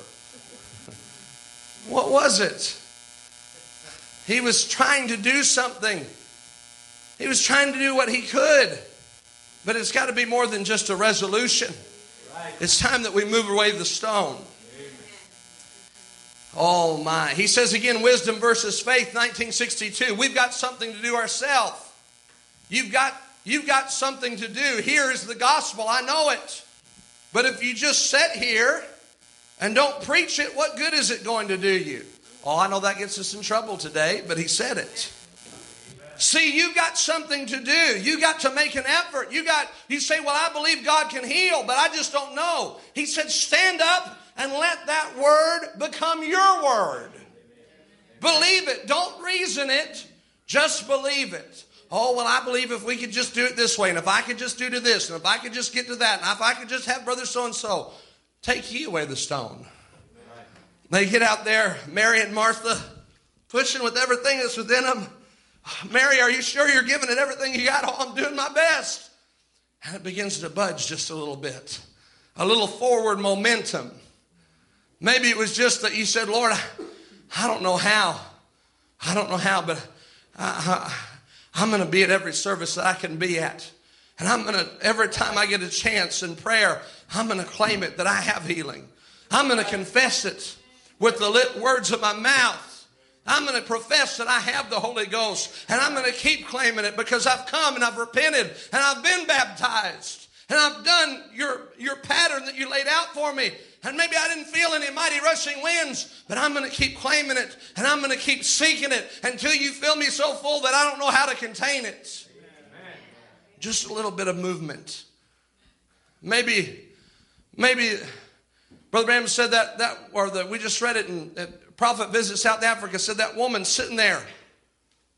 What was it? He was trying to do something. He was trying to do what he could. But it's got to be more than just a resolution. It's time that we move away the stone. Amen. Oh my. He says again, wisdom versus faith, nineteen sixty-two. We've got something to do ourselves. You've got, you've got something to do. Here is the gospel. I know it. But if you just sit here and don't preach it, what good is it going to do you? Oh, I know that gets us in trouble today, but he said it. See, you got something to do. You got to make an effort. You got, you say, well, I believe God can heal, but I just don't know. He said, stand up and let that word become your word. Believe it. Don't reason it. Just believe it. Oh, well, I believe if we could just do it this way, and if I could just do to this, and if I could just get to that, and if I could just have brother so-and-so, take ye away the stone. They get out there, Mary and Martha, pushing with everything that's within them. Mary, are you sure you're giving it everything you got? Oh, I'm doing my best. And it begins to budge just a little bit. A little forward momentum. Maybe it was just that you said, Lord, I, I don't know how. I don't know how, but I, I, I'm going to be at every service that I can be at. And I'm going to, every time I get a chance in prayer, I'm going to claim it that I have healing. I'm going to confess it with the lit words of my mouth. I'm going to profess that I have the Holy Ghost, and I'm going to keep claiming it because I've come and I've repented and I've been baptized and I've done your, your pattern that you laid out for me. And maybe I didn't feel any mighty rushing winds, but I'm going to keep claiming it and I'm going to keep seeking it until you fill me so full that I don't know how to contain it. Amen. Just a little bit of movement. Maybe, maybe Brother Branham said that, that or the, we just read it in uh, Prophet Visits South Africa, said that woman sitting there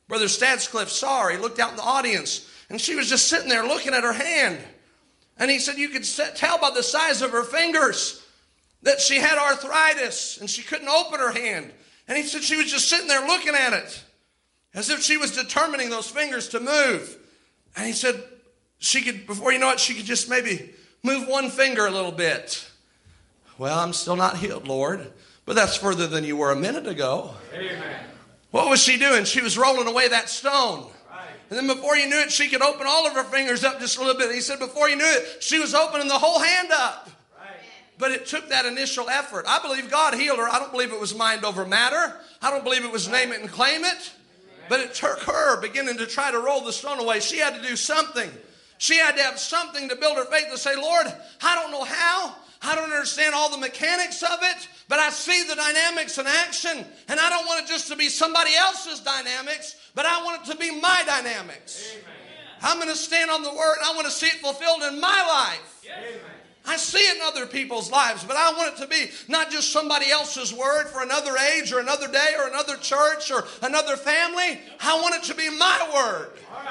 Brother Stadscliffe saw her. He looked out in the audience, and she was just sitting there looking at her hand. And he said you could tell by the size of her fingers that she had arthritis, and she couldn't open her hand. And he said she was just sitting there looking at it, as if she was determining those fingers to move. And he said she could, before you know it, she could just maybe move one finger a little bit. Well, I'm still not healed, Lord. But that's further than you were a minute ago. Amen. What was she doing? She was rolling away that stone. Right. And then before you knew it, she could open all of her fingers up just a little bit. He said before you knew it, she was opening the whole hand up. Right. But it took that initial effort. I believe God healed her. I don't believe it was mind over matter. I don't believe it was name it and claim it. But it took her beginning to try to roll the stone away. She had to do something. She had to have something to build her faith to say, Lord, I don't know how. I don't understand all the mechanics of it, but I see the dynamics in action, and I don't want it just to be somebody else's dynamics, but I want it to be my dynamics. Amen. I'm going to stand on the word, and I want to see it fulfilled in my life. Amen. I see it in other people's lives, but I want it to be not just somebody else's word for another age or another day or another church or another family. I want it to be my word.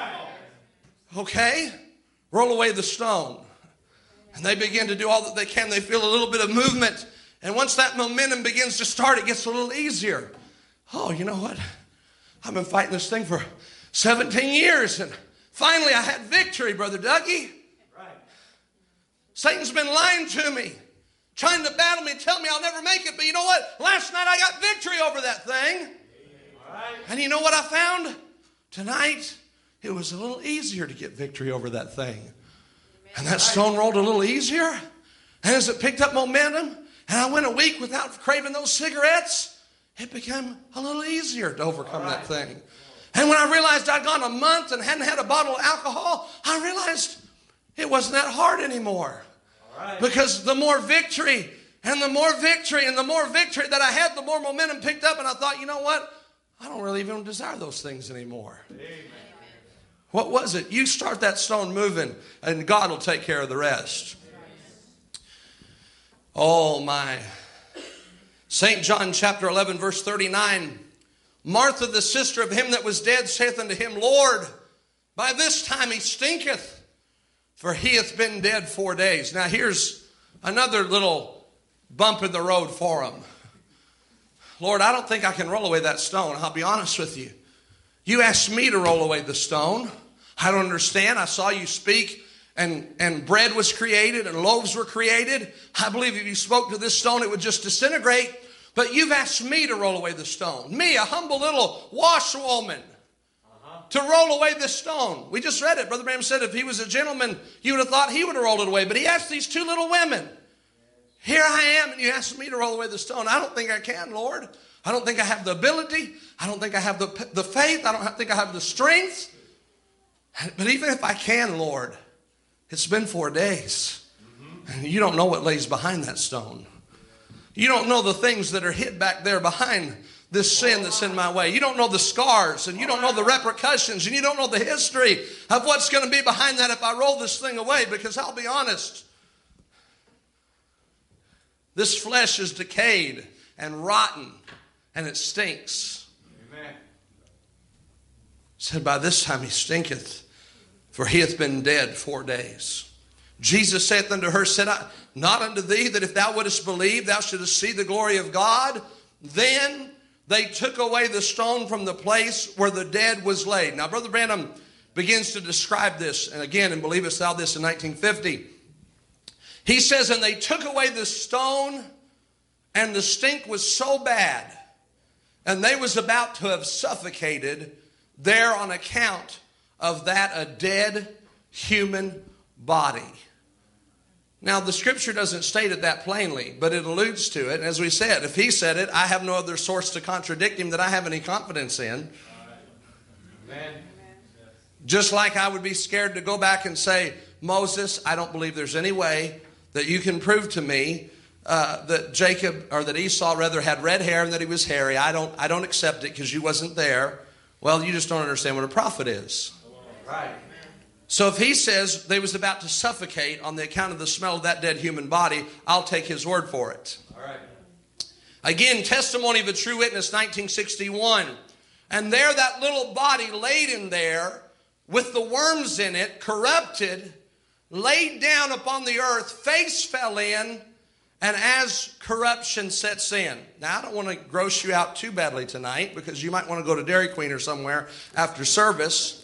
Okay? Roll away the stone. And they begin to do all that they can. They feel a little bit of movement. And once that momentum begins to start, it gets a little easier. Oh, you know what? I've been fighting this thing for seventeen years. And finally I had victory, Brother Dougie. Right. Satan's been lying to me, trying to battle me, tell me I'll never make it. But you know what? Last night I got victory over that thing. Right. And you know what I found? Tonight, it was a little easier to get victory over that thing. And that stone rolled a little easier. And as it picked up momentum, and I went a week without craving those cigarettes, it became a little easier to overcome right. that thing. And when I realized I'd gone a month and hadn't had a bottle of alcohol, I realized it wasn't that hard anymore. Right. Because the more victory and the more victory and the more victory that I had, the more momentum picked up. And I thought, you know what? I don't really even desire those things anymore. Amen. What was it? You start that stone moving, and God will take care of the rest. Oh, my. Saint John chapter eleven, verse thirty-nine. Martha, the sister of him that was dead, saith unto him, Lord, by this time he stinketh, for he hath been dead four days. Now, here's another little bump in the road for him. Lord, I don't think I can roll away that stone. I'll be honest with you. You asked me to roll away the stone. I don't understand. I saw you speak and, and bread was created and loaves were created. I believe if you spoke to this stone, it would just disintegrate. But you've asked me to roll away the stone. Me, a humble little washwoman, uh-huh. to roll away this stone. We just read it. Brother Branham said if he was a gentleman, you would have thought he would have rolled it away. But he asked these two little women, here I am, and you asked me to roll away the stone. I don't think I can, Lord. I don't think I have the ability. I don't think I have the, the faith. I don't think I have the strength. But even if I can, Lord, it's been four days. Mm-hmm. And you don't know what lays behind that stone. You don't know the things that are hid back there behind this sin that's in my way. You don't know the scars, and you don't know the repercussions, and you don't know the history of what's going to be behind that if I roll this thing away. Because I'll be honest, this flesh is decayed and rotten. And it stinks. Amen. Said, by this time he stinketh, for he hath been dead four days. Jesus saith unto her, said I not unto thee that if thou wouldest believe, thou shouldest see the glory of God? Then they took away the stone from the place where the dead was laid. Now, Brother Branham begins to describe this, and again, and believest thou this, in nineteen fifty. He says, and they took away the stone, and the stink was so bad, and they was about to have suffocated there on account of that a dead human body. Now, the scripture doesn't state it that plainly, but it alludes to it. And as we said, if he said it, I have no other source to contradict him that I have any confidence in. Amen. Just like I would be scared to go back and say, Moses, I don't believe there's any way that you can prove to me Uh, that Jacob, or that Esau rather, had red hair and that he was hairy. I don't I don't accept it because you wasn't there. Well, you just don't understand what a prophet is. Right. So if he says they was about to suffocate on the account of the smell of that dead human body, I'll take his word for it. All right. Again, Testimony of a True Witness, nineteen sixty-one. And there that little body laid in there with the worms in it, corrupted, laid down upon the earth, face fell in, and as corruption sets in. Now, I don't want to gross you out too badly tonight because you might want to go to Dairy Queen or somewhere after service.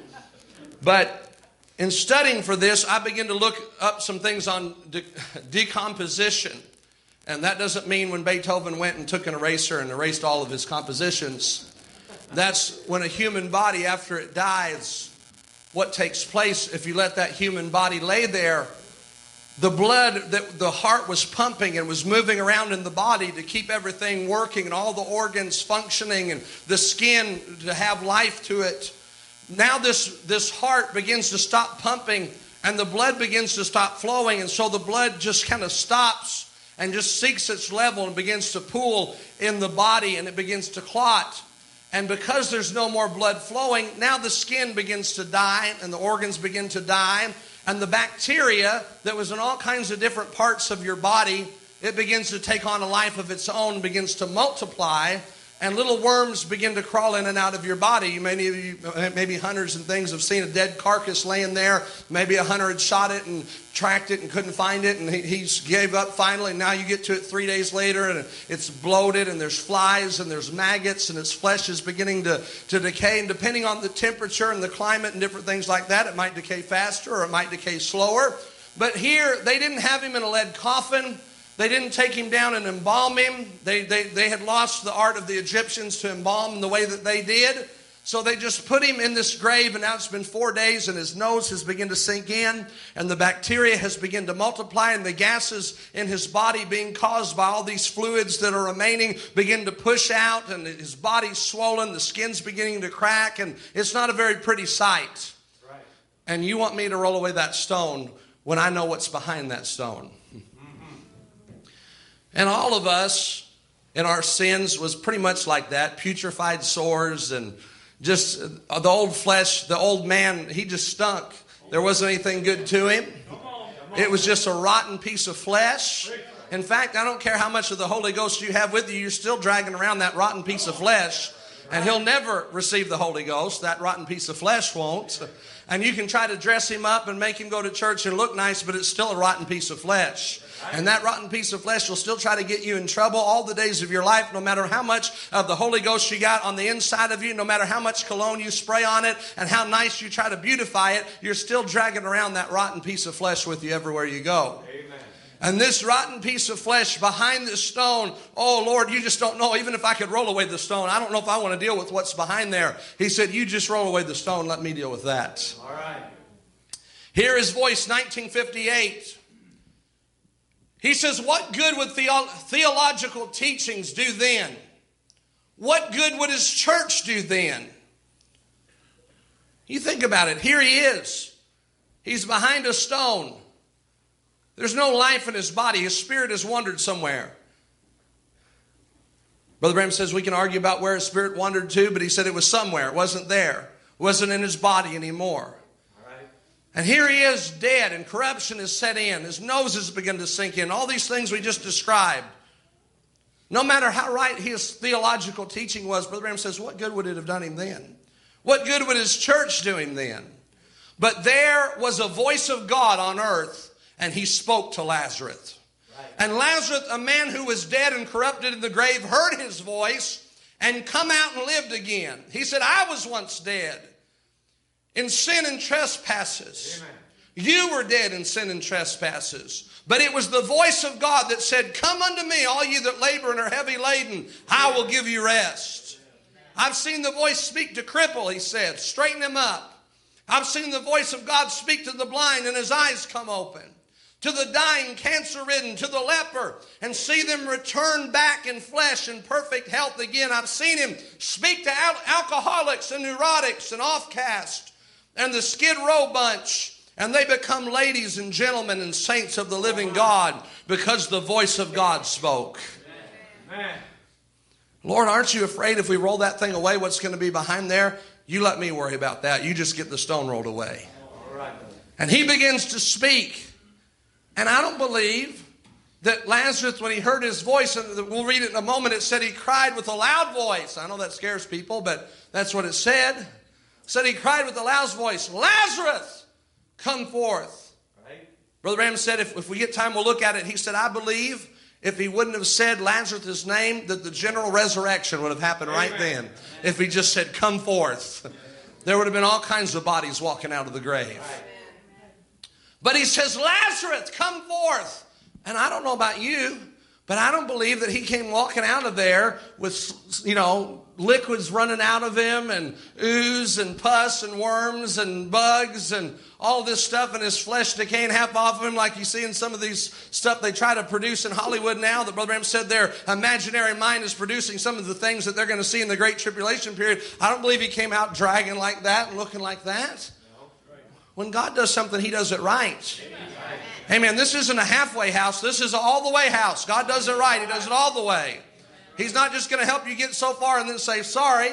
But in studying for this, I began to look up some things on de- decomposition. And that doesn't mean when Beethoven went and took an eraser and erased all of his compositions. That's when a human body, after it dies, what takes place if you let that human body lay there. The blood, that the heart was pumping and was moving around in the body to keep everything working and all the organs functioning and the skin to have life to it. Now this, this heart begins to stop pumping and the blood begins to stop flowing, and so the blood just kind of stops and just seeks its level and begins to pool in the body, and it begins to clot. And because there's no more blood flowing, now the skin begins to die and the organs begin to die. And the bacteria that was in all kinds of different parts of your body, it begins to take on a life of its own, begins to multiply, and little worms begin to crawl in and out of your body. Many of you, maybe hunters and things, have seen a dead carcass laying there. Maybe a hunter had shot it and tracked it and couldn't find it, and he, he gave up finally. And now you get to it three days later, and it's bloated, and there's flies, and there's maggots, and its flesh is beginning to, to decay. And depending on the temperature and the climate and different things like that, it might decay faster or it might decay slower. But here, they didn't have him in a lead coffin. They didn't take him down and embalm him. They, they, they had lost the art of the Egyptians to embalm in the way that they did. So they just put him in this grave, and now it's been four days, and his nose has begun to sink in, and the bacteria has begun to multiply, and the gases in his body being caused by all these fluids that are remaining begin to push out, and his body's swollen, the skin's beginning to crack, and it's not a very pretty sight. Right. And you want me to roll away that stone when I know what's behind that stone. And all of us in our sins was pretty much like that. Putrefied sores and just the old flesh, the old man, he just stunk. There wasn't anything good to him. It was just a rotten piece of flesh. In fact, I don't care how much of the Holy Ghost you have with you, you're still dragging around that rotten piece of flesh. And he'll never receive the Holy Ghost. That rotten piece of flesh won't. And you can try to dress him up and make him go to church and look nice, but it's still a rotten piece of flesh. And that rotten piece of flesh will still try to get you in trouble all the days of your life, no matter how much of the Holy Ghost you got on the inside of you, no matter how much cologne you spray on it, and how nice you try to beautify it, you're still dragging around that rotten piece of flesh with you everywhere you go. Amen. And this rotten piece of flesh behind this stone, oh Lord, you just don't know. Even if I could roll away the stone, I don't know if I want to deal with what's behind there. He said, you just roll away the stone, let me deal with that. All right. Hear his voice, nineteen fifty-eight. He says, what good would theo- theological teachings do then? What good would his church do then? You think about it. Here he is. He's behind a stone. There's no life in his body. His spirit has wandered somewhere. Brother Branham says we can argue about where his spirit wandered to, but he said it was somewhere. It wasn't there. It wasn't in his body anymore. And here he is dead, and corruption is set in. His nose has begun to sink in. All these things we just described. No matter how right his theological teaching was, Brother Branham says, what good would it have done him then? What good would his church do him then? But there was a voice of God on earth, and he spoke to Lazarus. Right. And Lazarus, a man who was dead and corrupted in the grave, heard his voice and come out and lived again. He said, I was once dead in sin and trespasses. Amen. You were dead in sin and trespasses. But it was the voice of God that said, come unto me, all you that labor and are heavy laden. I will give you rest. I've seen the voice speak to cripple, he said. Straighten him up. I've seen the voice of God speak to the blind and his eyes come open. To the dying, cancer-ridden, to the leper, and see them return back in flesh and perfect health again. I've seen him speak to al- alcoholics and neurotics and offcasts and the Skid Row bunch, and they become ladies and gentlemen and saints of the living God because the voice of God spoke. Amen. Lord, aren't you afraid if we roll that thing away, what's going to be behind there? You let me worry about that. You just get the stone rolled away. All right. And he begins to speak. And I don't believe that Lazarus, when he heard his voice, and we'll read it in a moment, it said he cried with a loud voice. I know that scares people, but that's what it said. It said he cried with a loud voice, Lazarus, come forth. Right. Brother Branham said, if, if we get time, we'll look at it. He said, I believe if he wouldn't have said Lazarus' name, that the general resurrection would have happened right Amen. Then. If he just said, come forth. There would have been all kinds of bodies walking out of the grave. Right. But he says, Lazarus, come forth. And I don't know about you, but I don't believe that he came walking out of there with, you know, liquids running out of him and ooze and pus and worms and bugs and all this stuff, and his flesh decaying half off of him like you see in some of these stuff they try to produce in Hollywood now. That Brother Branham said their imaginary mind is producing some of the things that they're going to see in the Great Tribulation period. I don't believe he came out dragging like that and looking like that. When God does something, he does it right. Amen. This isn't a halfway house. This is an all-the-way house. God does it right. He does it all the way. He's not just going to help you get so far and then say, sorry.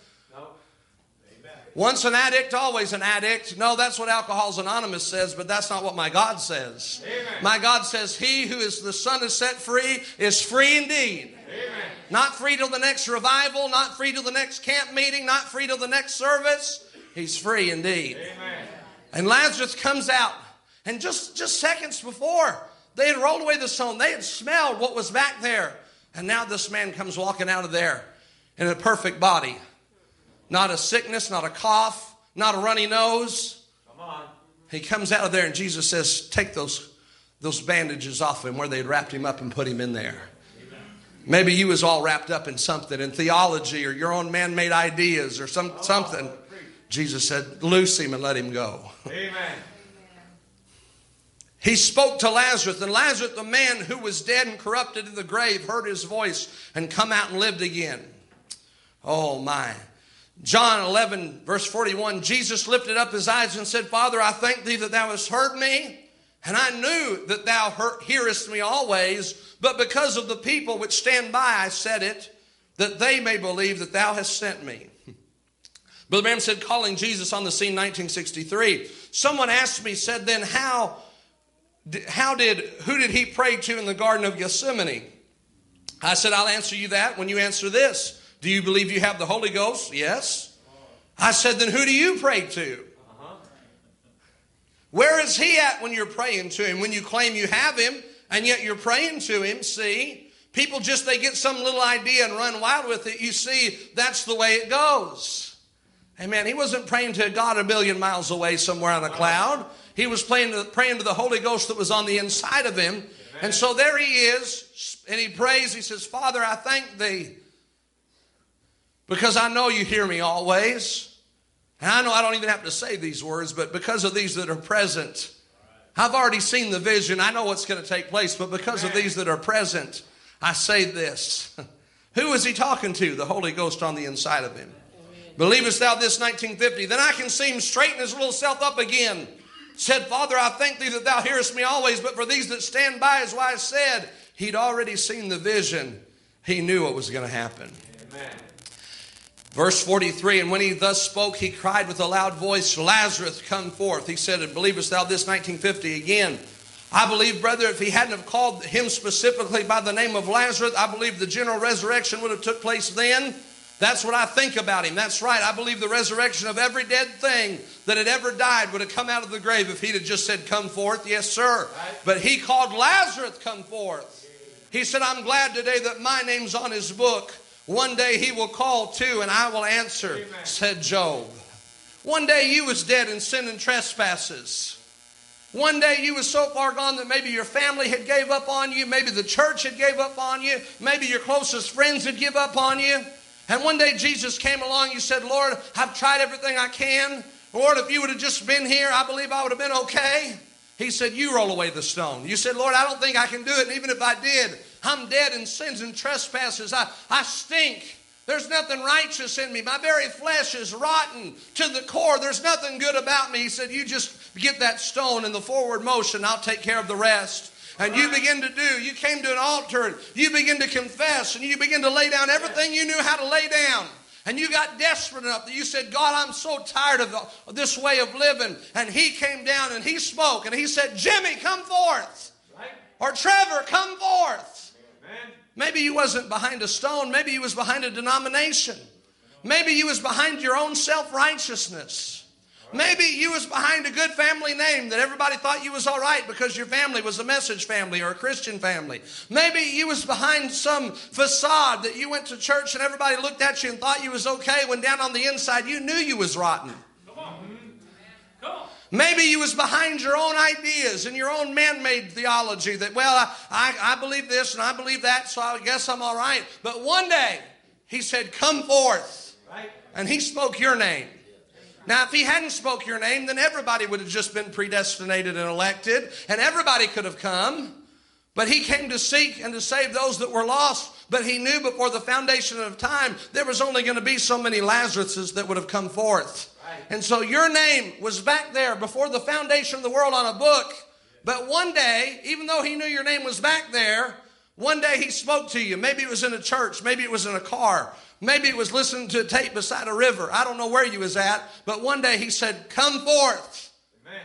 Once an addict, always an addict. No, that's what Alcoholics Anonymous says, but that's not what my God says. Amen. My God says, he who is the Son is set free is free indeed. Amen. Not free till the next revival, not free till the next camp meeting, not free till the next service. He's free indeed. Amen. And Lazarus comes out. And just, just seconds before, they had rolled away the stone. They had smelled what was back there. And now this man comes walking out of there in a perfect body. Not a sickness, not a cough, not a runny nose. Come on. He comes out of there and Jesus says, take those, those bandages off him where they'd wrapped him up and put him in there. Amen. Maybe you was all wrapped up in something, in theology or your own man-made ideas or some, something. Jesus said, loose him and let him go. Amen. He spoke to Lazarus, and Lazarus, the man who was dead and corrupted in the grave, heard his voice and come out and lived again. Oh my. John eleven, verse forty-one, Jesus lifted up his eyes and said, Father, I thank thee that thou hast heard me, and I knew that thou hearest me always, but because of the people which stand by I said it, that they may believe that thou hast sent me. Brother Branham said, calling Jesus on the scene nineteen sixty-three, someone asked me, said then, how How did, who did he pray to in the Garden of Gethsemane? I said, I'll answer you that when you answer this. Do you believe you have the Holy Ghost? Yes. I said, then who do you pray to? Uh-huh. Where is he at when you're praying to him? When you claim you have him, and yet you're praying to him, see? People just, they get some little idea and run wild with it. You see, that's the way it goes. Amen. He wasn't praying to God a million miles away somewhere on a cloud. He was praying to, praying to the Holy Ghost that was on the inside of him. Amen. And so there he is, and he prays. He says, Father, I thank thee because I know you hear me always. And I know I don't even have to say these words, but because of these that are present, I've already seen the vision. I know what's going to take place, but because Amen. Of these that are present, I say this. Who is he talking to? The Holy Ghost on the inside of him. Amen. Believest thou this, nineteen fifty? Then I can see him straighten his little self up again. Said, Father, I thank thee that thou hearest me always, but for these that stand by is why I said. He'd already seen the vision. He knew what was going to happen. Amen. Verse forty-three, and when he thus spoke, he cried with a loud voice, Lazarus, come forth. He said, and believest thou this, nineteen fifty again? I believe, brother, if he hadn't have called him specifically by the name of Lazarus, I believe the general resurrection would have took place then. That's what I think about him. That's right. I believe the resurrection of every dead thing that had ever died would have come out of the grave if he'd have just said, come forth. Yes, sir. Right. But he called Lazarus, come forth. He said, I'm glad today that my name's on his book. One day he will call too, and I will answer, Amen. Said Job. One day you was dead in sin and trespasses. One day you was so far gone that maybe your family had gave up on you. Maybe the church had gave up on you. Maybe your closest friends had give up on you. And one day Jesus came along, you said, Lord, I've tried everything I can. Lord, if you would have just been here, I believe I would have been okay. He said, you roll away the stone. You said, Lord, I don't think I can do it. And even if I did, I'm dead in sins and trespasses. I, I stink. There's nothing righteous in me. My very flesh is rotten to the core. There's nothing good about me. He said, you just get that stone in the forward motion. I'll take care of the rest. And you begin to do, you came to an altar and you begin to confess and you begin to lay down everything you knew how to lay down. And you got desperate enough that you said, God, I'm so tired of, the, of this way of living. And he came down and he spoke and he said, Jimmy, come forth. Right. Or Trevor, come forth. Amen. Maybe you wasn't behind a stone. Maybe you was behind a denomination. Maybe you was behind your own self-righteousness. Maybe you was behind a good family name that everybody thought you was all right because your family was a Message family or a Christian family. Maybe you was behind some facade that you went to church and everybody looked at you and thought you was okay when down on the inside you knew you was rotten. Come on. Come on. Maybe you was behind your own ideas and your own man-made theology that, well, I, I, I believe this and I believe that, so I guess I'm all right. But one day, he said, come forth. Right. And he spoke your name. Now, if he hadn't spoke your name, then everybody would have just been predestinated and elected, and everybody could have come. But he came to seek and to save those that were lost. But he knew before the foundation of time, there was only going to be so many Lazaruses that would have come forth. Right. And so your name was back there before the foundation of the world on a book. But one day, even though he knew your name was back there, one day he spoke to you. Maybe it was in a church. Maybe it was in a car. Maybe it was listening to a tape beside a river. I don't know where you was at. But one day he said, come forth. Amen.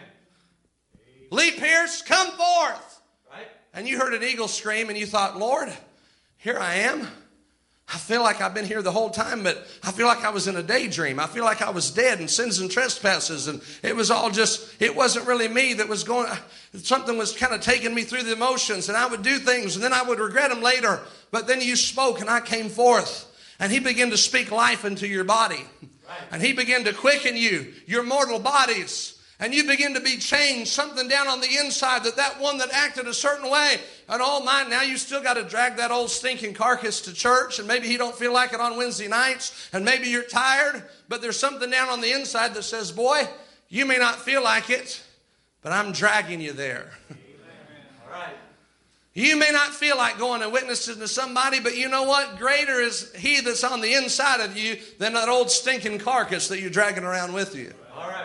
Lee Pierce, come forth. Right. And you heard an eagle scream and you thought, Lord, here I am. I feel like I've been here the whole time, but I feel like I was in a daydream. I feel like I was dead in sins and trespasses. And it was all just, it wasn't really me that was going, something was kind of taking me through the emotions. And I would do things and then I would regret them later. But then you spoke and I came forth. And he began to speak life into your body. Right. And he began to quicken you, your mortal bodies. And you begin to be changed, something down on the inside, that that one that acted a certain way, and all mine, now you still got to drag that old stinking carcass to church, and maybe he don't feel like it on Wednesday nights, and maybe you're tired, but there's something down on the inside that says, boy, you may not feel like it, but I'm dragging you there. All right. You may not feel like going and witnessing to somebody, but you know what? Greater is he that's on the inside of you than that old stinking carcass that you're dragging around with you. All right.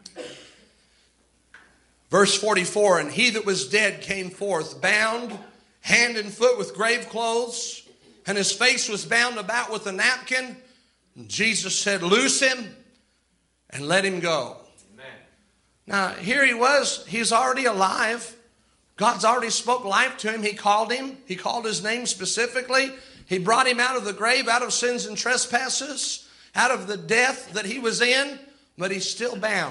Verse forty-four, and he that was dead came forth, bound hand and foot with grave clothes, and his face was bound about with a napkin. And Jesus said, loose him and let him go. Amen. Now, here he was. He's already alive. God's already spoke life to him. He called him. He called his name specifically. He brought him out of the grave, out of sins and trespasses, out of the death that he was in, but he's still bound.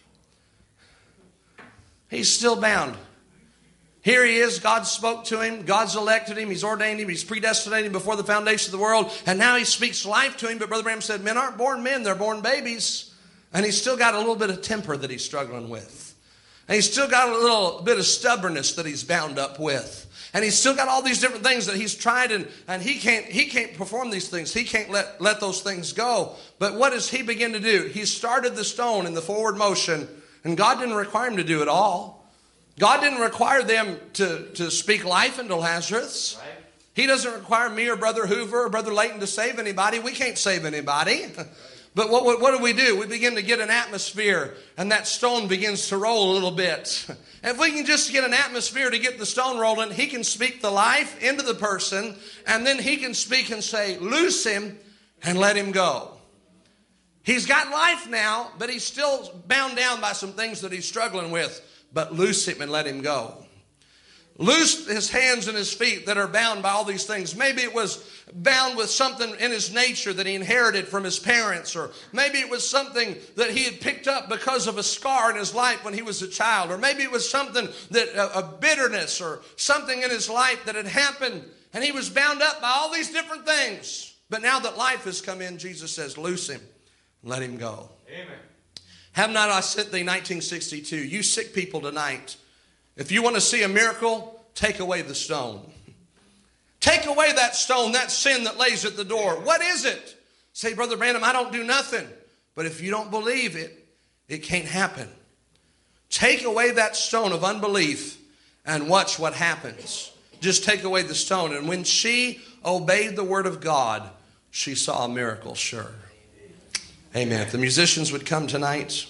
He's still bound. Here he is. God spoke to him. God's elected him. He's ordained him. He's predestinated him before the foundation of the world. And now he speaks life to him. But Brother Branham said, men aren't born men. They're born babies. And he's still got a little bit of temper that he's struggling with. And he's still got a little bit of stubbornness that he's bound up with. And he's still got all these different things that he's tried, and, and he can't he can't perform these things. He can't let, let those things go. But what does he begin to do? He started the stone in the forward motion, and God didn't require him to do it all. God didn't require them to, to speak life into Lazarus. Right. He doesn't require me or Brother Hoover or Brother Layton to save anybody. We can't save anybody. But what, what, what do we do? We begin to get an atmosphere, and that stone begins to roll a little bit. If we can just get an atmosphere to get the stone rolling, he can speak the life into the person, and then he can speak and say, loose him and let him go. He's got life now, but he's still bound down by some things that he's struggling with. But loose him and let him go. Loose his hands and his feet that are bound by all these things. Maybe it was bound with something in his nature that he inherited from his parents. Or maybe it was something that he had picked up because of a scar in his life when he was a child. Or maybe it was something that a, a bitterness or something in his life that had happened. And he was bound up by all these different things. But now that life has come in, Jesus says, loose him. Let him go. Amen. Have not I sent thee, nineteen sixty-two. You sick people tonight. If you want to see a miracle, take away the stone. Take away that stone, that sin that lays at the door. What is it? Say, Brother Branham, I don't do nothing. But if you don't believe it, it can't happen. Take away that stone of unbelief and watch what happens. Just take away the stone. And when she obeyed the word of God, she saw a miracle, sure. Amen. If the musicians would come tonight.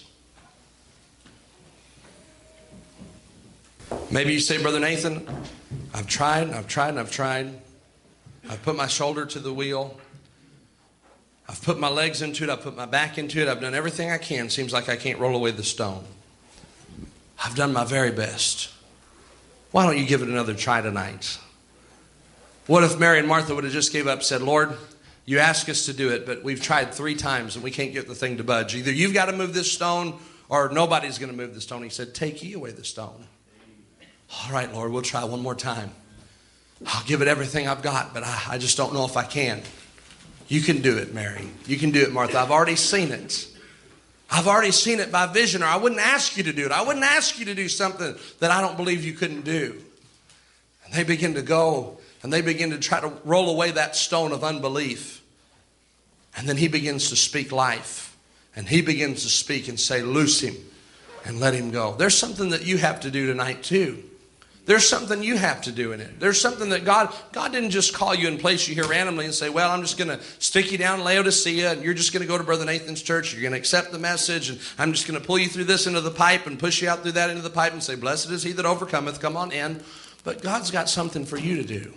Maybe you say, Brother Nathan, I've tried, and I've tried, and I've tried. I've put my shoulder to the wheel. I've put my legs into it. I've put my back into it. I've done everything I can. Seems like I can't roll away the stone. I've done my very best. Why don't you give it another try tonight? What if Mary and Martha would have just gave up and said, Lord, you ask us to do it, but we've tried three times and we can't get the thing to budge. Either you've got to move this stone or nobody's going to move the stone. He said, take ye away the stone. All right, Lord, we'll try one more time. I'll give it everything I've got, but I, I just don't know if I can. You can do it, Mary. You can do it, Martha. I've already seen it. I've already seen it by vision, or I wouldn't ask you to do it. I wouldn't ask you to do something that I don't believe you couldn't do. And they begin to go, and they begin to try to roll away that stone of unbelief. And then he begins to speak life. And he begins to speak and say, loose him and let him go. There's something that you have to do tonight too. There's something you have to do in it. There's something that God, God didn't just call you and place you here randomly and say, well, I'm just going to stick you down in Laodicea and you're just going to go to Brother Nathan's church. You're going to accept the message and I'm just going to pull you through this into the pipe and push you out through that into the pipe and say, blessed is he that overcometh. Come on in. But God's got something for you to do.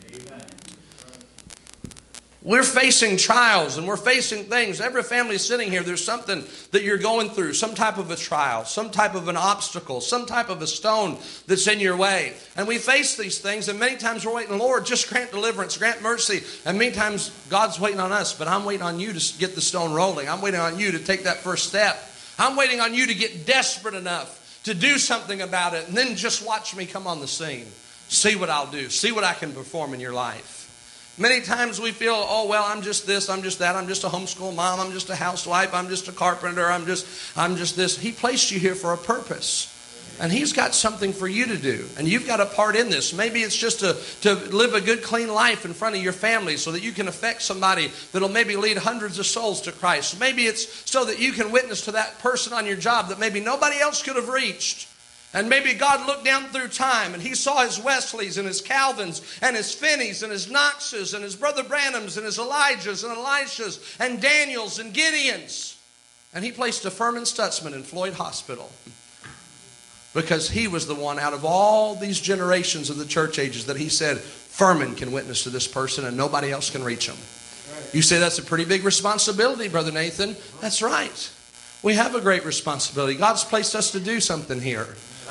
We're facing trials and we're facing things. Every family sitting here, there's something that you're going through, some type of a trial, some type of an obstacle, some type of a stone that's in your way. And we face these things, and many times we're waiting, Lord, just grant deliverance, grant mercy. And many times God's waiting on us, but I'm waiting on you to get the stone rolling. I'm waiting on you to take that first step. I'm waiting on you to get desperate enough to do something about it, and then just watch me come on the scene. See what I'll do. See what I can perform in your life. Many times we feel, oh, well, I'm just this, I'm just that, I'm just a homeschool mom, I'm just a housewife, I'm just a carpenter, I'm just, I'm just this. He placed you here for a purpose. And he's got something for you to do. And you've got a part in this. Maybe it's just to, to live a good, clean life in front of your family so that you can affect somebody that'll maybe lead hundreds of souls to Christ. Maybe it's so that you can witness to that person on your job that maybe nobody else could have reached. And maybe God looked down through time and he saw his Wesleys and his Calvins and his Finneys and his Knoxes and his Brother Branhams and his Elijahs and Elishas and Daniels and Gideons. And he placed a Furman Stutzman in Floyd Hospital because he was the one out of all these generations of the church ages that he said, Furman can witness to this person and nobody else can reach him. You say that's a pretty big responsibility, Brother Nathan. That's right. We have a great responsibility. God's placed us to do something here.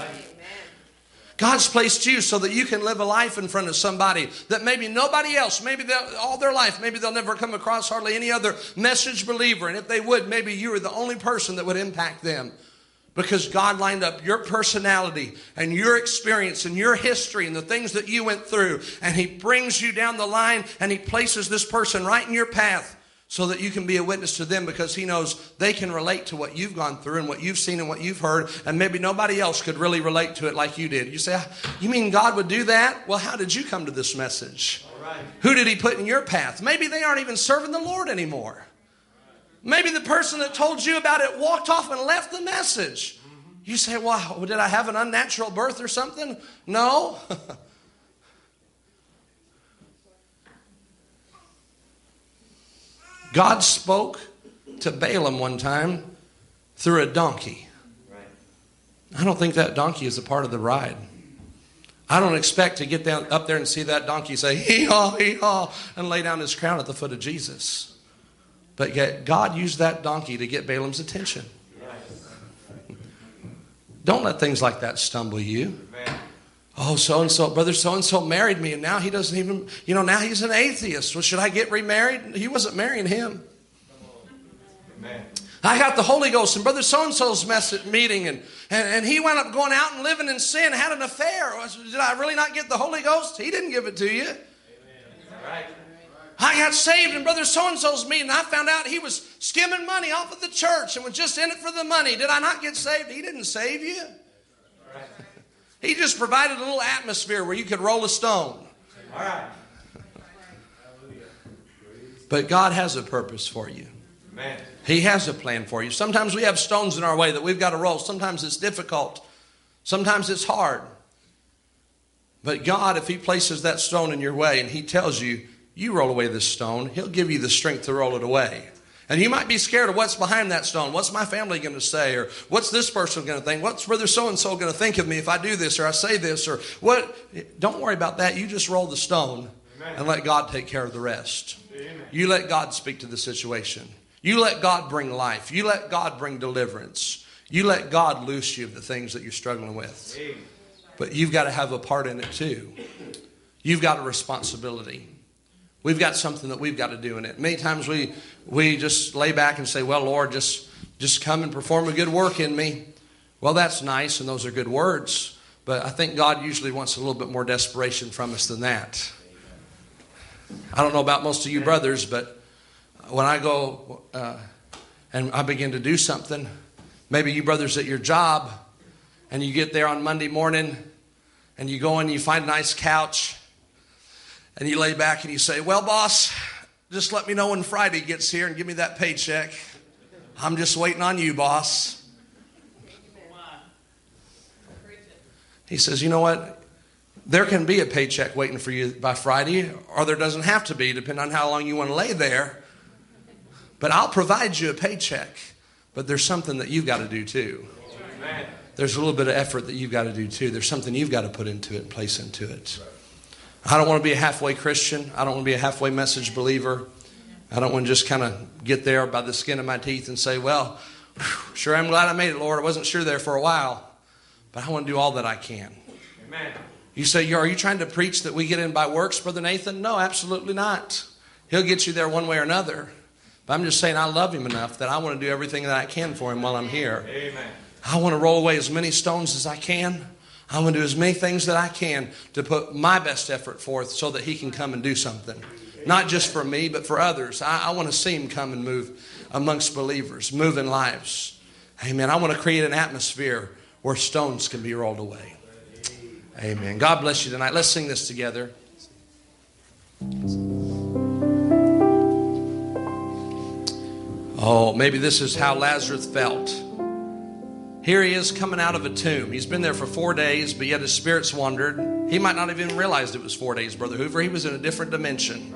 God's placed you so that you can live a life in front of somebody that maybe nobody else, maybe all their life, maybe they'll never come across hardly any other message believer. And if they would, maybe you are the only person that would impact them. Because God lined up your personality and your experience and your history and the things that you went through. And he brings you down the line and he places this person right in your path so that you can be a witness to them because he knows they can relate to what you've gone through and what you've seen and what you've heard. And maybe nobody else could really relate to it like you did. You say, you mean God would do that? Well, how did you come to this message? All right. Who did he put in your path? Maybe they aren't even serving the Lord anymore. Maybe the person that told you about it walked off and left the message. You say, well, did I have an unnatural birth or something? No. God spoke to Balaam one time through a donkey. I don't think that donkey is a part of the ride. I don't expect to get down up there and see that donkey say, hee-haw, hee-haw, and lay down his crown at the foot of Jesus. But yet God used that donkey to get Balaam's attention. Don't let things like that stumble you. Oh, so-and-so, brother so-and-so married me, and now he doesn't even, you know, now he's an atheist. Well, should I get remarried? He wasn't marrying him. Amen. I got the Holy Ghost in brother so-and-so's mess meeting, and, and, and he wound up going out and living in sin, had an affair. Did I really not get the Holy Ghost? He didn't give it to you. Amen. Right. I got saved in brother so-and-so's meeting. I found out he was skimming money off of the church and was just in it for the money. Did I not get saved? He didn't save you. Right. He just provided a little atmosphere where you could roll a stone. All right. But God has a purpose for you. Amen. He has a plan for you. Sometimes we have stones in our way that we've got to roll. Sometimes it's difficult. Sometimes it's hard. But God, if he places that stone in your way and he tells you, you roll away this stone, he'll give you the strength to roll it away. And you might be scared of what's behind that stone. What's my family going to say? Or what's this person going to think? What's brother so-and-so going to think of me if I do this or I say this? Or what? Don't worry about that. You just roll the stone. Amen. And let God take care of the rest. Amen. You let God speak to the situation. You let God bring life. You let God bring deliverance. You let God loose you of the things that you're struggling with. Amen. but you've got to have a part in it too. You've got a responsibility. We've got something that we've got to do in it. Many times we we just lay back and say, well, Lord, just, just come and perform a good work in me. Well, that's nice, and those are good words. But I think God usually wants a little bit more desperation from us than that. I don't know about most of you brothers, but when I go uh, and I begin to do something, maybe you brothers at your job, and you get there on Monday morning, and you go in and you find a nice couch, and you lay back and you say, well, boss, just let me know when Friday gets here and give me that paycheck. I'm just waiting on you, boss. He says, you know what? There can be a paycheck waiting for you by Friday, or there doesn't have to be, depending on how long you want to lay there. But I'll provide you a paycheck. But there's something that you've got to do too. There's a little bit of effort that you've got to do too. There's something you've got to put into it and place into it. I don't want to be a halfway Christian. I don't want to be a halfway message believer. I don't want to just kind of get there by the skin of my teeth and say, well, whew, sure, I'm glad I made it, Lord. I wasn't sure there for a while. But I want to do all that I can. Amen. You say, are you trying to preach that we get in by works, Brother Nathan? No, absolutely not. He'll get you there one way or another. But I'm just saying I love him enough that I want to do everything that I can for him while I'm here. Amen. I want to roll away as many stones as I can. I want to do as many things that I can to put my best effort forth so that he can come and do something. Not just for me, but for others. I, I want to see him come and move amongst believers, move in lives. Amen. I want to create an atmosphere where stones can be rolled away. Amen. God bless you tonight. Let's sing this together. Oh, maybe this is how Lazarus felt. Here he is coming out of a tomb. He's been there for four days, but yet his spirit's wandered. He might not have even realized it was four days, Brother Hoover. He was in a different dimension.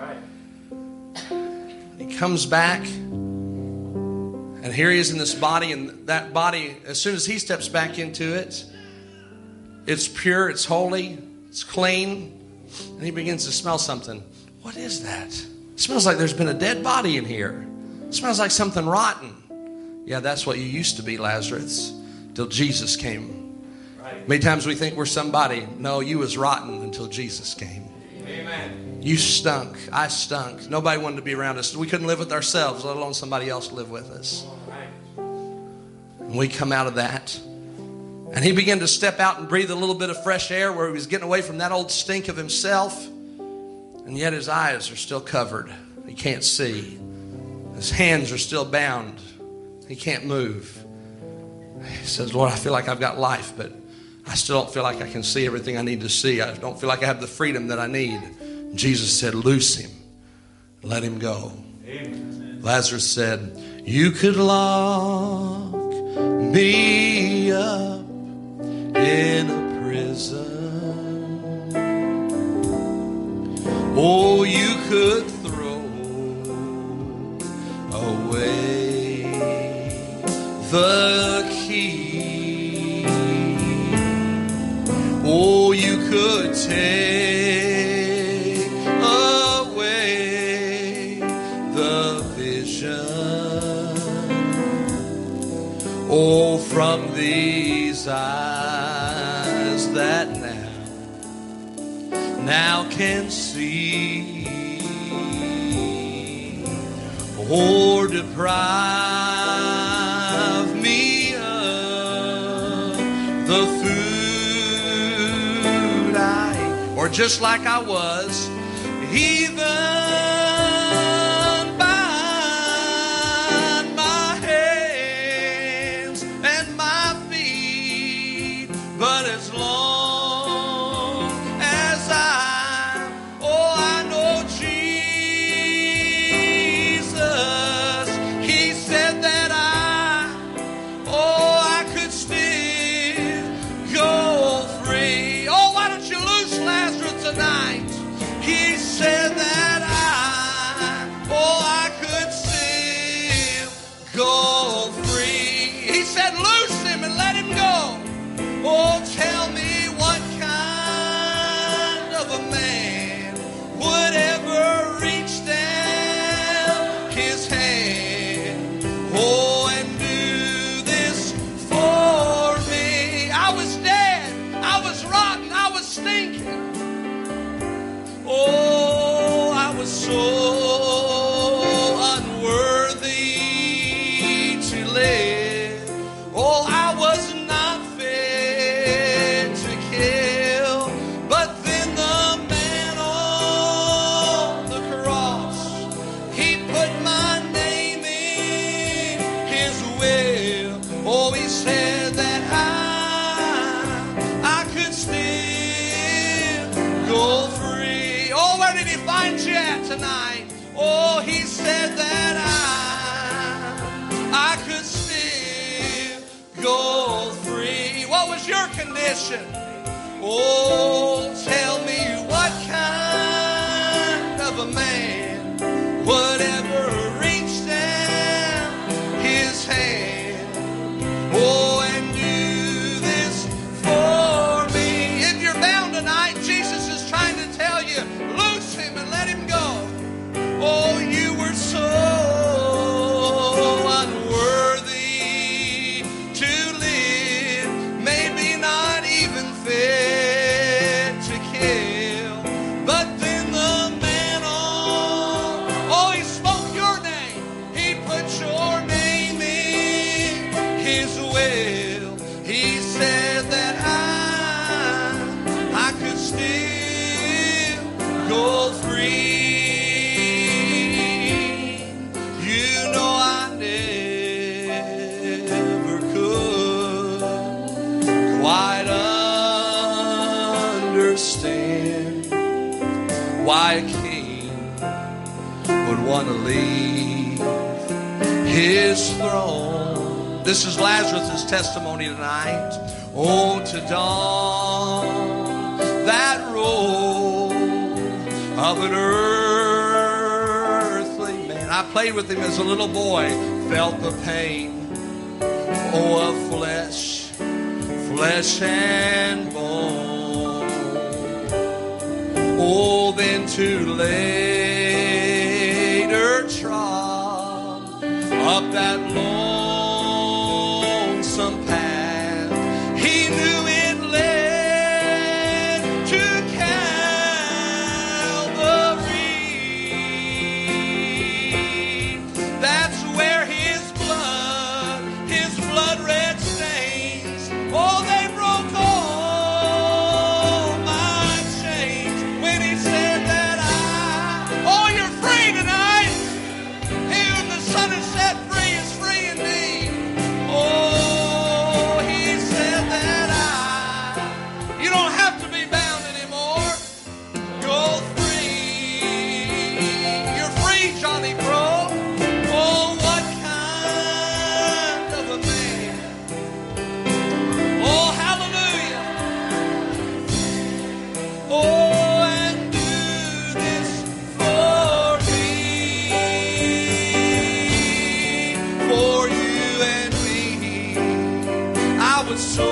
He comes back, and here he is in this body, and that body, as soon as he steps back into it, it's pure, it's holy, it's clean, and he begins to smell something. What is that? It smells like there's been a dead body in here. It smells like something rotten. Yeah, that's what you used to be, Lazarus, till Jesus came. Right. Many times we think we're somebody. No, you was rotten until Jesus came. Amen. You stunk. I stunk. Nobody wanted to be around us. We couldn't live with ourselves, let alone somebody else live with us. Right. And we come out of that. And he began to step out and breathe a little bit of fresh air where he was getting away from that old stink of himself. And yet his eyes are still covered. He can't see. His hands are still bound. He can't move. He says, Lord, I feel like I've got life, but I still don't feel like I can see everything I need to see. I don't feel like I have the freedom that I need. And Jesus said, loose him. Let him go. Amen. Lazarus said, you could lock me up in a prison. Oh, you could throw away the key. Oh, you could take away the vision. Oh, from these eyes that now, now can see. Or deprive me of the food I, or just like I was, even bind my hands and my feet, but as long as I, oh, I know Jesus, he said that I, oh, I could still go free. Oh, why don't you loose Lazarus tonight? He said that I finds you at tonight. Oh, he said that I, I could still go free. What was your condition? Oh, tell me what kind of a man would ever reach down his hand, oh, and do this for me. If you're bound tonight, Jesus is trying to tell you, loose him and let him go. Oh, you were so unworthy to live, maybe not even fit to kill. But then the man on, oh, he spoke your name. He put your name in his will. He said that I, I could still go free. You know I never could quite understand why a king would want to leave his throne. This is Lazarus' testimony tonight. Oh, to dawn that road of an earthly man. I played with him as a little boy, felt the pain, oh, of flesh, flesh and bone. Oh, then to later trod up that lonesome path. He knew it led to Calvary. That's where his blood, his blood red stains, oh, they broke all my chains. When he said that I, oh, you're free tonight. He whom the Son has set free is free indeed. Oh, he said that I, you don't have to be bound anymore. Go free. You're free, Johnny Bro. Oh, what kind of a man? Oh, hallelujah. Oh, and do this for me, for you and me. I was so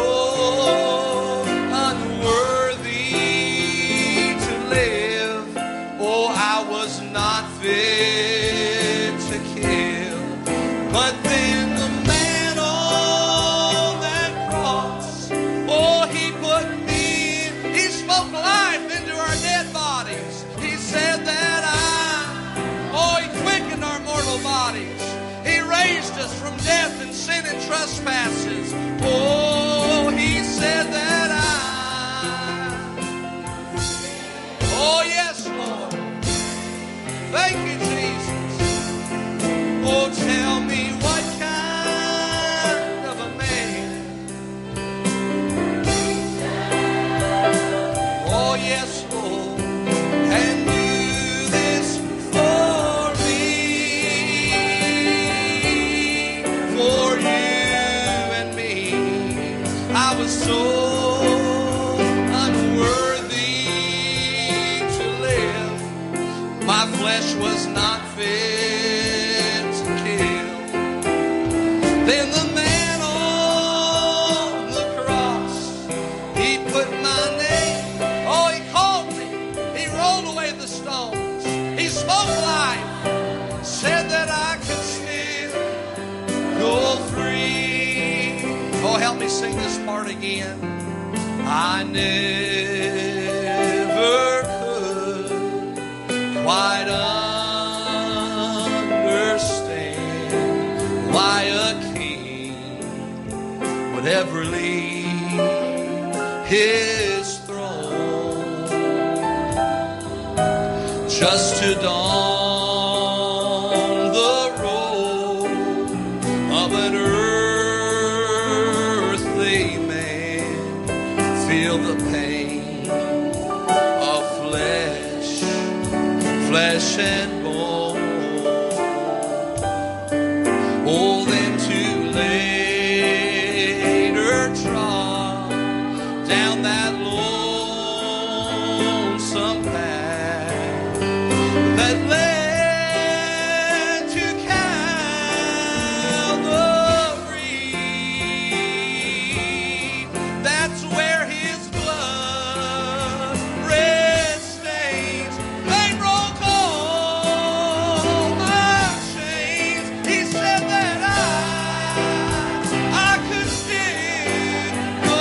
unworthy to live. Oh, I was not fit to kill. But then the man on that cross, oh, he put me, he spoke life into our dead bodies. He said that I, oh, he quickened our mortal bodies. He raised us from death and sin and trespasses. Oh, he said that I, oh, yes, Lord. Thank you, Jesus. Oh, tell me what kind of a man. Oh, yes, Lord. And do this for me, for you and me. I was so unworthy to live. My flesh was not fit to kill. Then the man on the cross, he put my name. Oh, he called me. He rolled away the stones. He spoke life. Said that I could still go free. Oh, help me sing this part again. I never could quite understand why a king would ever leave his throne just to dawn the road of an earthly man, feel the pain of flesh, flesh and bone. Oh, then to later trod down that lonesome path that led to Calvary. That's where his blood red stains made roll call my chains. He said that I I could still go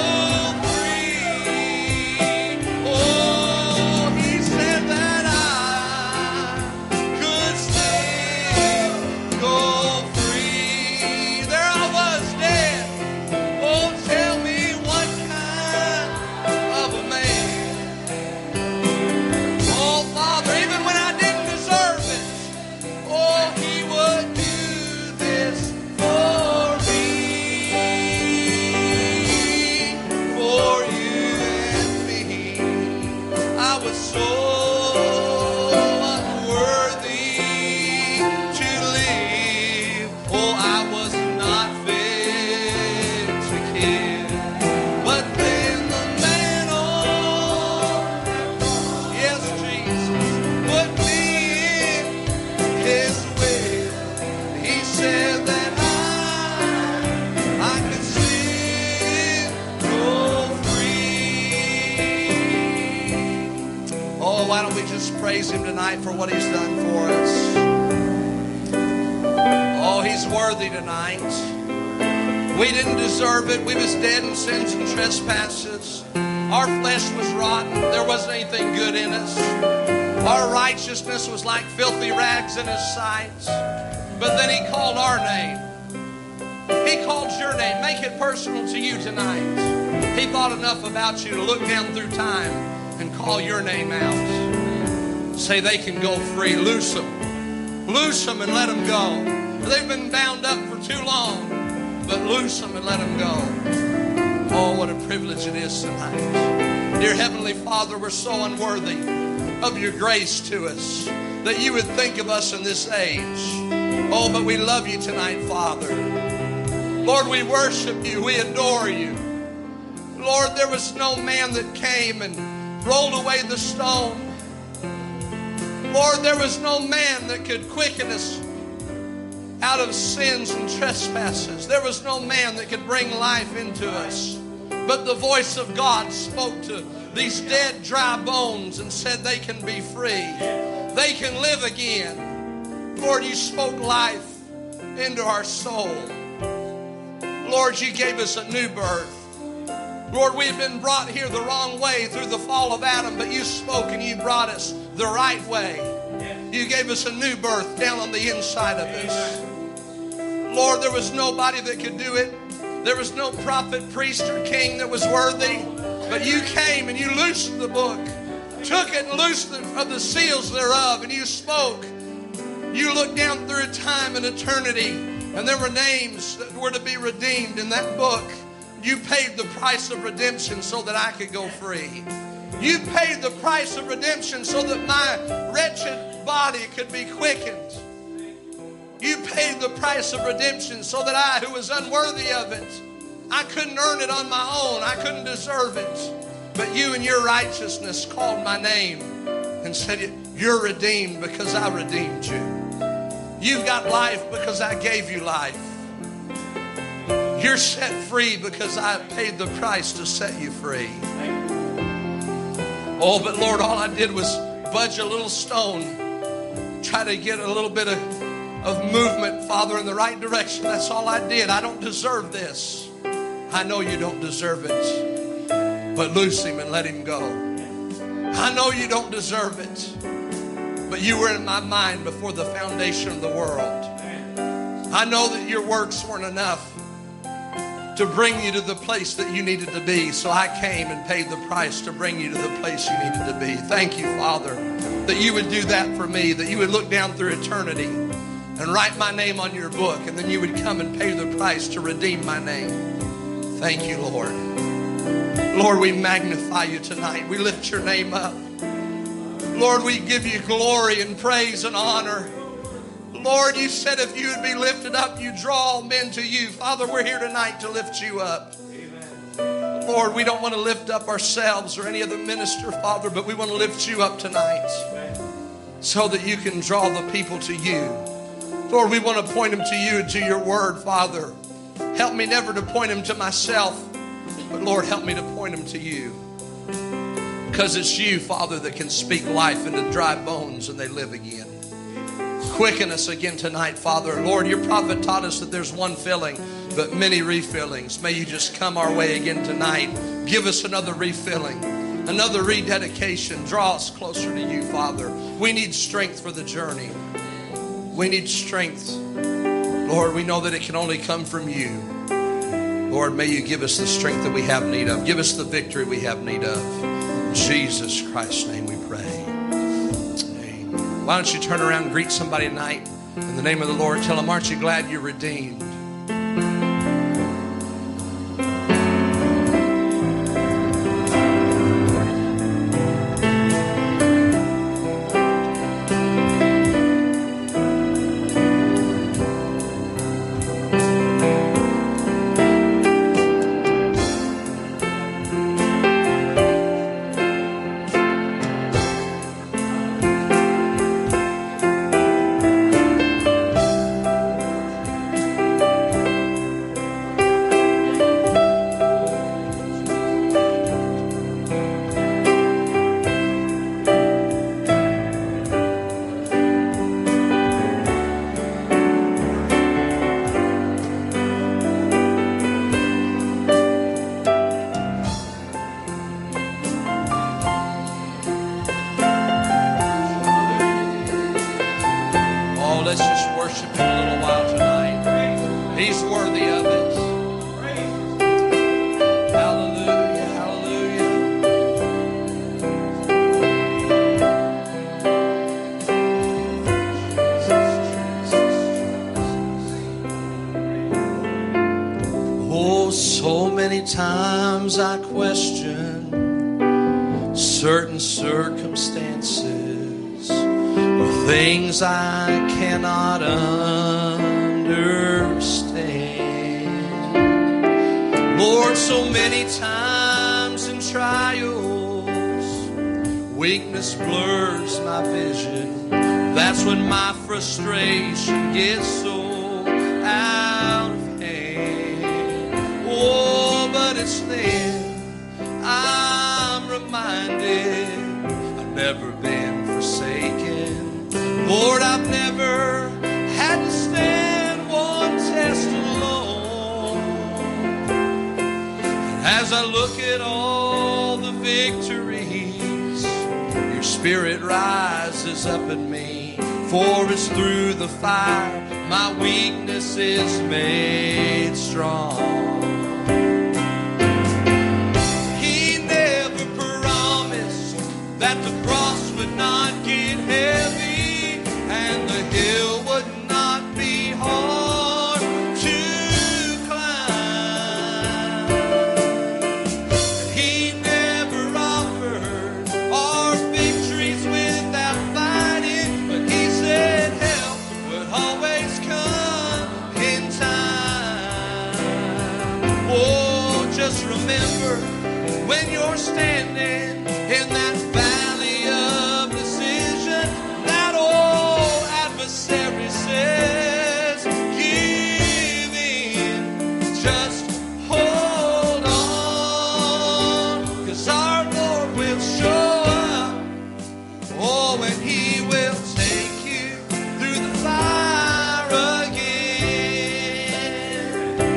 free. Oh, he said that I could still go free. There I was dead. Oh, tell me what kind of a man. Oh, Father, even when I didn't deserve it, oh, he would do this for me, for you and me. I was so unworthy to live. Oh, I was not fit to kill. But then the man on, yes, Jesus, put me in his will. He said that I, I could still go free. Oh, why don't we just praise him tonight for what he's done for us? Oh, he's worthy tonight. We didn't deserve it. We was dead in sins and trespasses. Our flesh was rotten. There wasn't anything good in us. Our righteousness was like filthy rags in his sight. But then he called our name. He called your name. Make it personal to you tonight. He thought enough about you to look down through time and call your name out. Say they can go free. Loose them. Loose them and let them go. They've been bound up for too long. But loose them and let them go. Oh, what a privilege it is tonight. Dear Heavenly Father, we're so unworthy of your grace to us, that you would think of us in this age. Oh, but we love you tonight, Father. Lord, we worship you. We adore you. Lord, there was no man that came and rolled away the stone. Lord, there was no man that could quicken us out of sins and trespasses. There was no man that could bring life into us. But the voice of God spoke to these dead, dry bones and said they can be free. They can live again. Lord, you spoke life into our soul. Lord, you gave us a new birth. Lord, we've been brought here the wrong way through the fall of Adam, but you spoke and you brought us the right way. You gave us a new birth down on the inside of us. Lord, there was nobody that could do it. There was no prophet, priest, or king that was worthy. But you came and you loosed the book, took it and loosed the, of the seals thereof, and you spoke. You looked down through time and eternity, and there were names that were to be redeemed in that book. You paid the price of redemption so that I could go free. You paid the price of redemption so that my wretched body could be quickened. You paid the price of redemption so that I, who was unworthy of it, I couldn't earn it on my own. I couldn't deserve it. But you in your righteousness called my name and said, you're redeemed because I redeemed you. You've got life because I gave you life. You're set free because I paid the price to set you free. Oh, but Lord, all I did was budge a little stone, try to get a little bit of, of movement, Father, in the right direction. That's all I did. I don't deserve this. I know you don't deserve it, but loose him and let him go. I know you don't deserve it, but you were in my mind before the foundation of the world. I know that your works weren't enough to bring you to the place that you needed to be. So I came and paid the price to bring you to the place you needed to be. Thank you, Father, that you would do that for me, that you would look down through eternity and write my name on your book, and then you would come and pay the price to redeem my name. Thank you, Lord. Lord, we magnify you tonight. We lift your name up. Lord, we give you glory and praise and honor. Lord, you said if you would be lifted up, you draw all men to you. Father, we're here tonight to lift you up. Amen. Lord, we don't want to lift up ourselves or any other minister, Father, but we want to lift you up tonight. Amen. So that you can draw the people to you. Lord, we want to point them to you and to your word, Father. Help me never to point them to myself, but Lord, help me to point them to you. Because it's you, Father, that can speak life into dry bones and they live again. Quicken us again tonight, Father. Lord, your prophet taught us that there's one filling, but many refillings. May you just come our way again tonight. Give us another refilling, another rededication. Draw us closer to you, Father. We need strength for the journey. We need strength. Lord, we know that it can only come from you. Lord, may you give us the strength that we have need of. Give us the victory we have need of. In Jesus Christ's name we pray. Why don't you turn around and greet somebody tonight in the name of the Lord. Tell them, aren't you glad you're redeemed? Times I question certain circumstances or things I cannot understand. Lord, so many times in trials, weakness blurs my vision. That's when my frustration gets so out of hand. Oh, but it's then I'm reminded I've never been forsaken. Lord, I've never had to stand one test alone. And as I look at all the victories, your spirit rises up in me. For it's through the fire my weakness is made strong. That the cross would not get heavy and the hill would not be hard to climb. He never offered our victories without fighting, but he said help would always come in time. Oh, just remember when you're standing in that valley of decision, that old adversary says, give in, just hold on, 'cause our Lord will show up, oh, and he will take you through the fire again.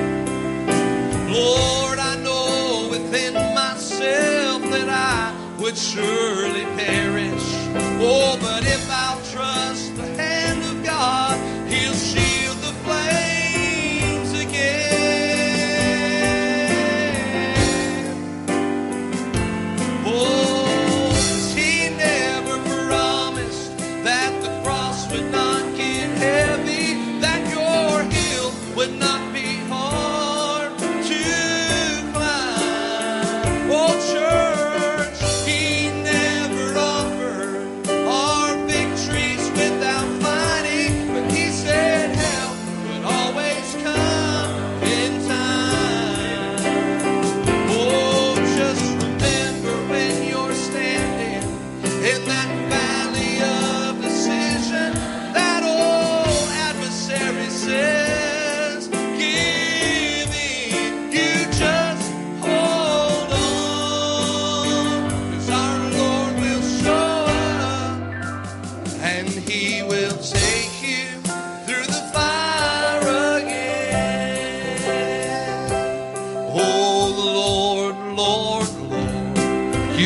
Lord, I know within myself that I would surely perish. Oh, but if I'll trust the hand of God, he'll shield the flames again. Oh, 'cause he never promised that the cross would not get heavy, that your hill would not be hard to climb. Oh, church, he never offered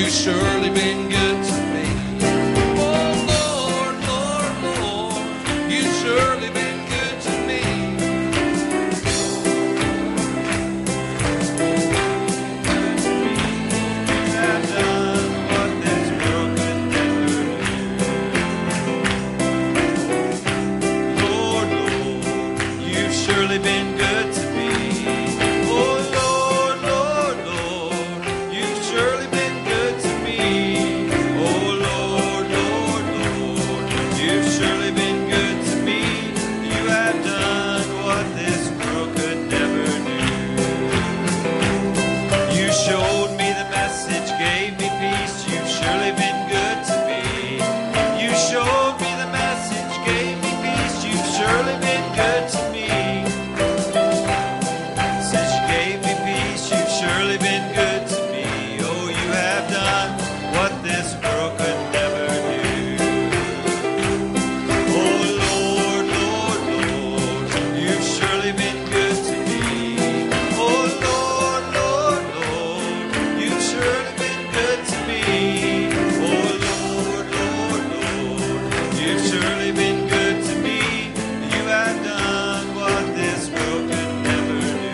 You've surely been good to me. Oh Lord, Lord, Lord, you've surely been good to me. You have done what this world could never do. Lord, Lord, you've surely been good to me. Oh Lord, Lord, Lord, you've surely been good to me. Oh Lord, Lord, Lord, you've surely been good to me. You have done what this world could never do. You showed me the message, gave me peace. You've surely been good to me. You showed me the message, gave me peace. You've surely been good to me. Since you gave me peace, you've surely been good to me. Oh, you have done what this world could never do. Oh, Lord, Lord, Lord, you've surely been good to me. Oh, Lord, Lord, Lord, you've surely been good to me. Oh, Lord, Lord, Lord, you've surely been good to me. You have done what this world could never do.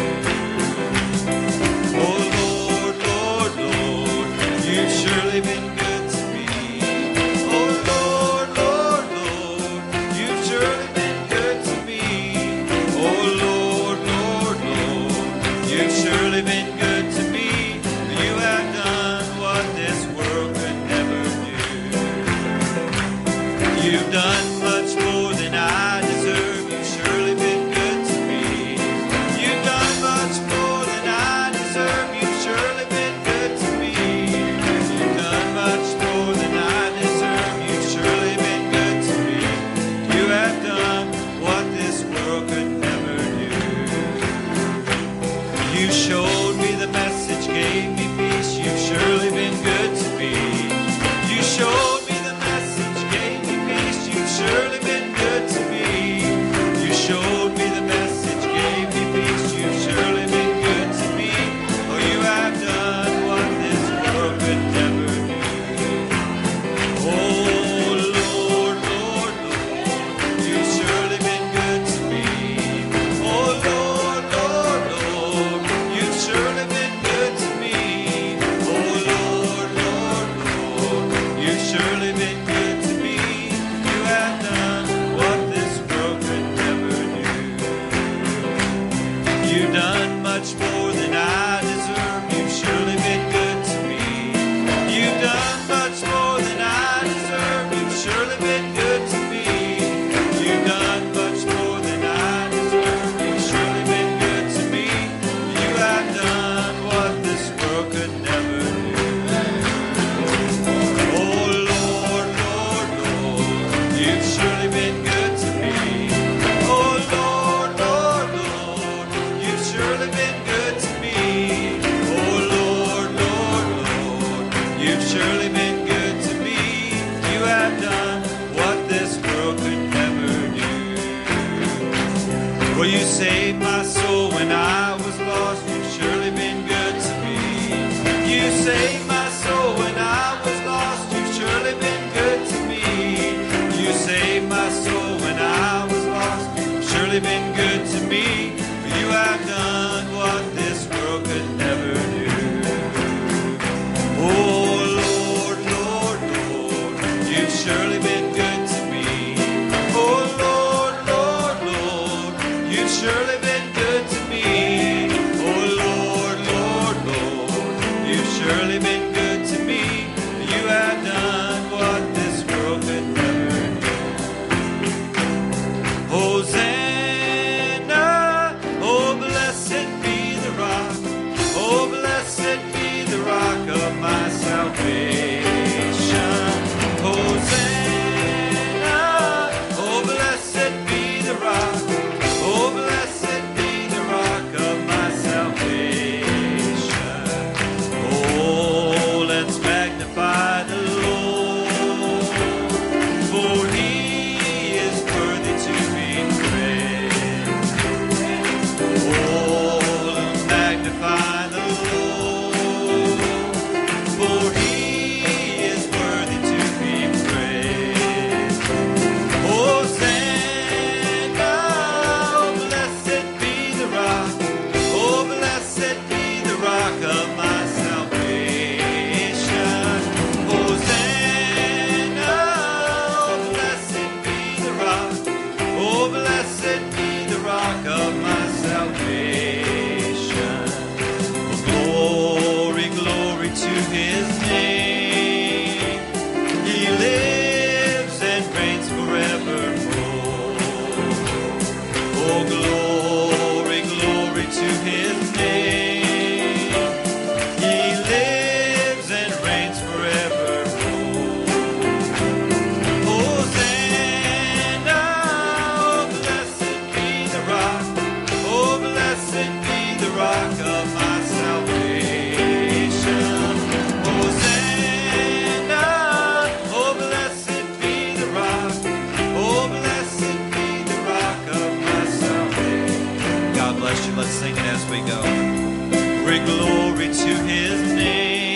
Oh Lord, Lord, Lord, you've surely been good to me. Oh Lord, Lord, Lord, you've surely been good to me. Oh Lord, Lord, Lord, you've surely been good to me. You have done what this world could never do. You've done much more than I deserve. You've surely been good to me. You've done much more than I deserve. You've surely been good to me. You've done much more than I deserve. You've surely been good to me. You have done what this world could never do. You showed me the message, gave me peace. You've surely been good to me. You showed me the message, gave me peace. You've surely been good to me. You showed me the message, gave me peace. You've surely been good to me. Oh, you have done what this world could never do. Oh, Lord, Lord, Lord, you've surely been good to me. Oh, Lord, Lord, Lord, you've surely been good to me. Oh, Lord, Lord, Lord, you've surely been good to me. You have done what this world could never do. You've done much more than I deserve. You've surely been good to me. You've done much more than I deserve. You've surely been good to me. You've done much more than I deserve. You've surely been good to me. You have done what this world could never do. Oh Lord, Lord, Lord, you've surely been good to me. Oh Lord, Lord, Lord, you've surely been to his name. He lives and reigns forevermore. Hosanna, oh blessed be the rock, oh blessed be the rock of my salvation. Hosanna, oh blessed be the rock, oh blessed be the rock of my salvation. God bless you. Let's sing it as we go. Bring glory to his name.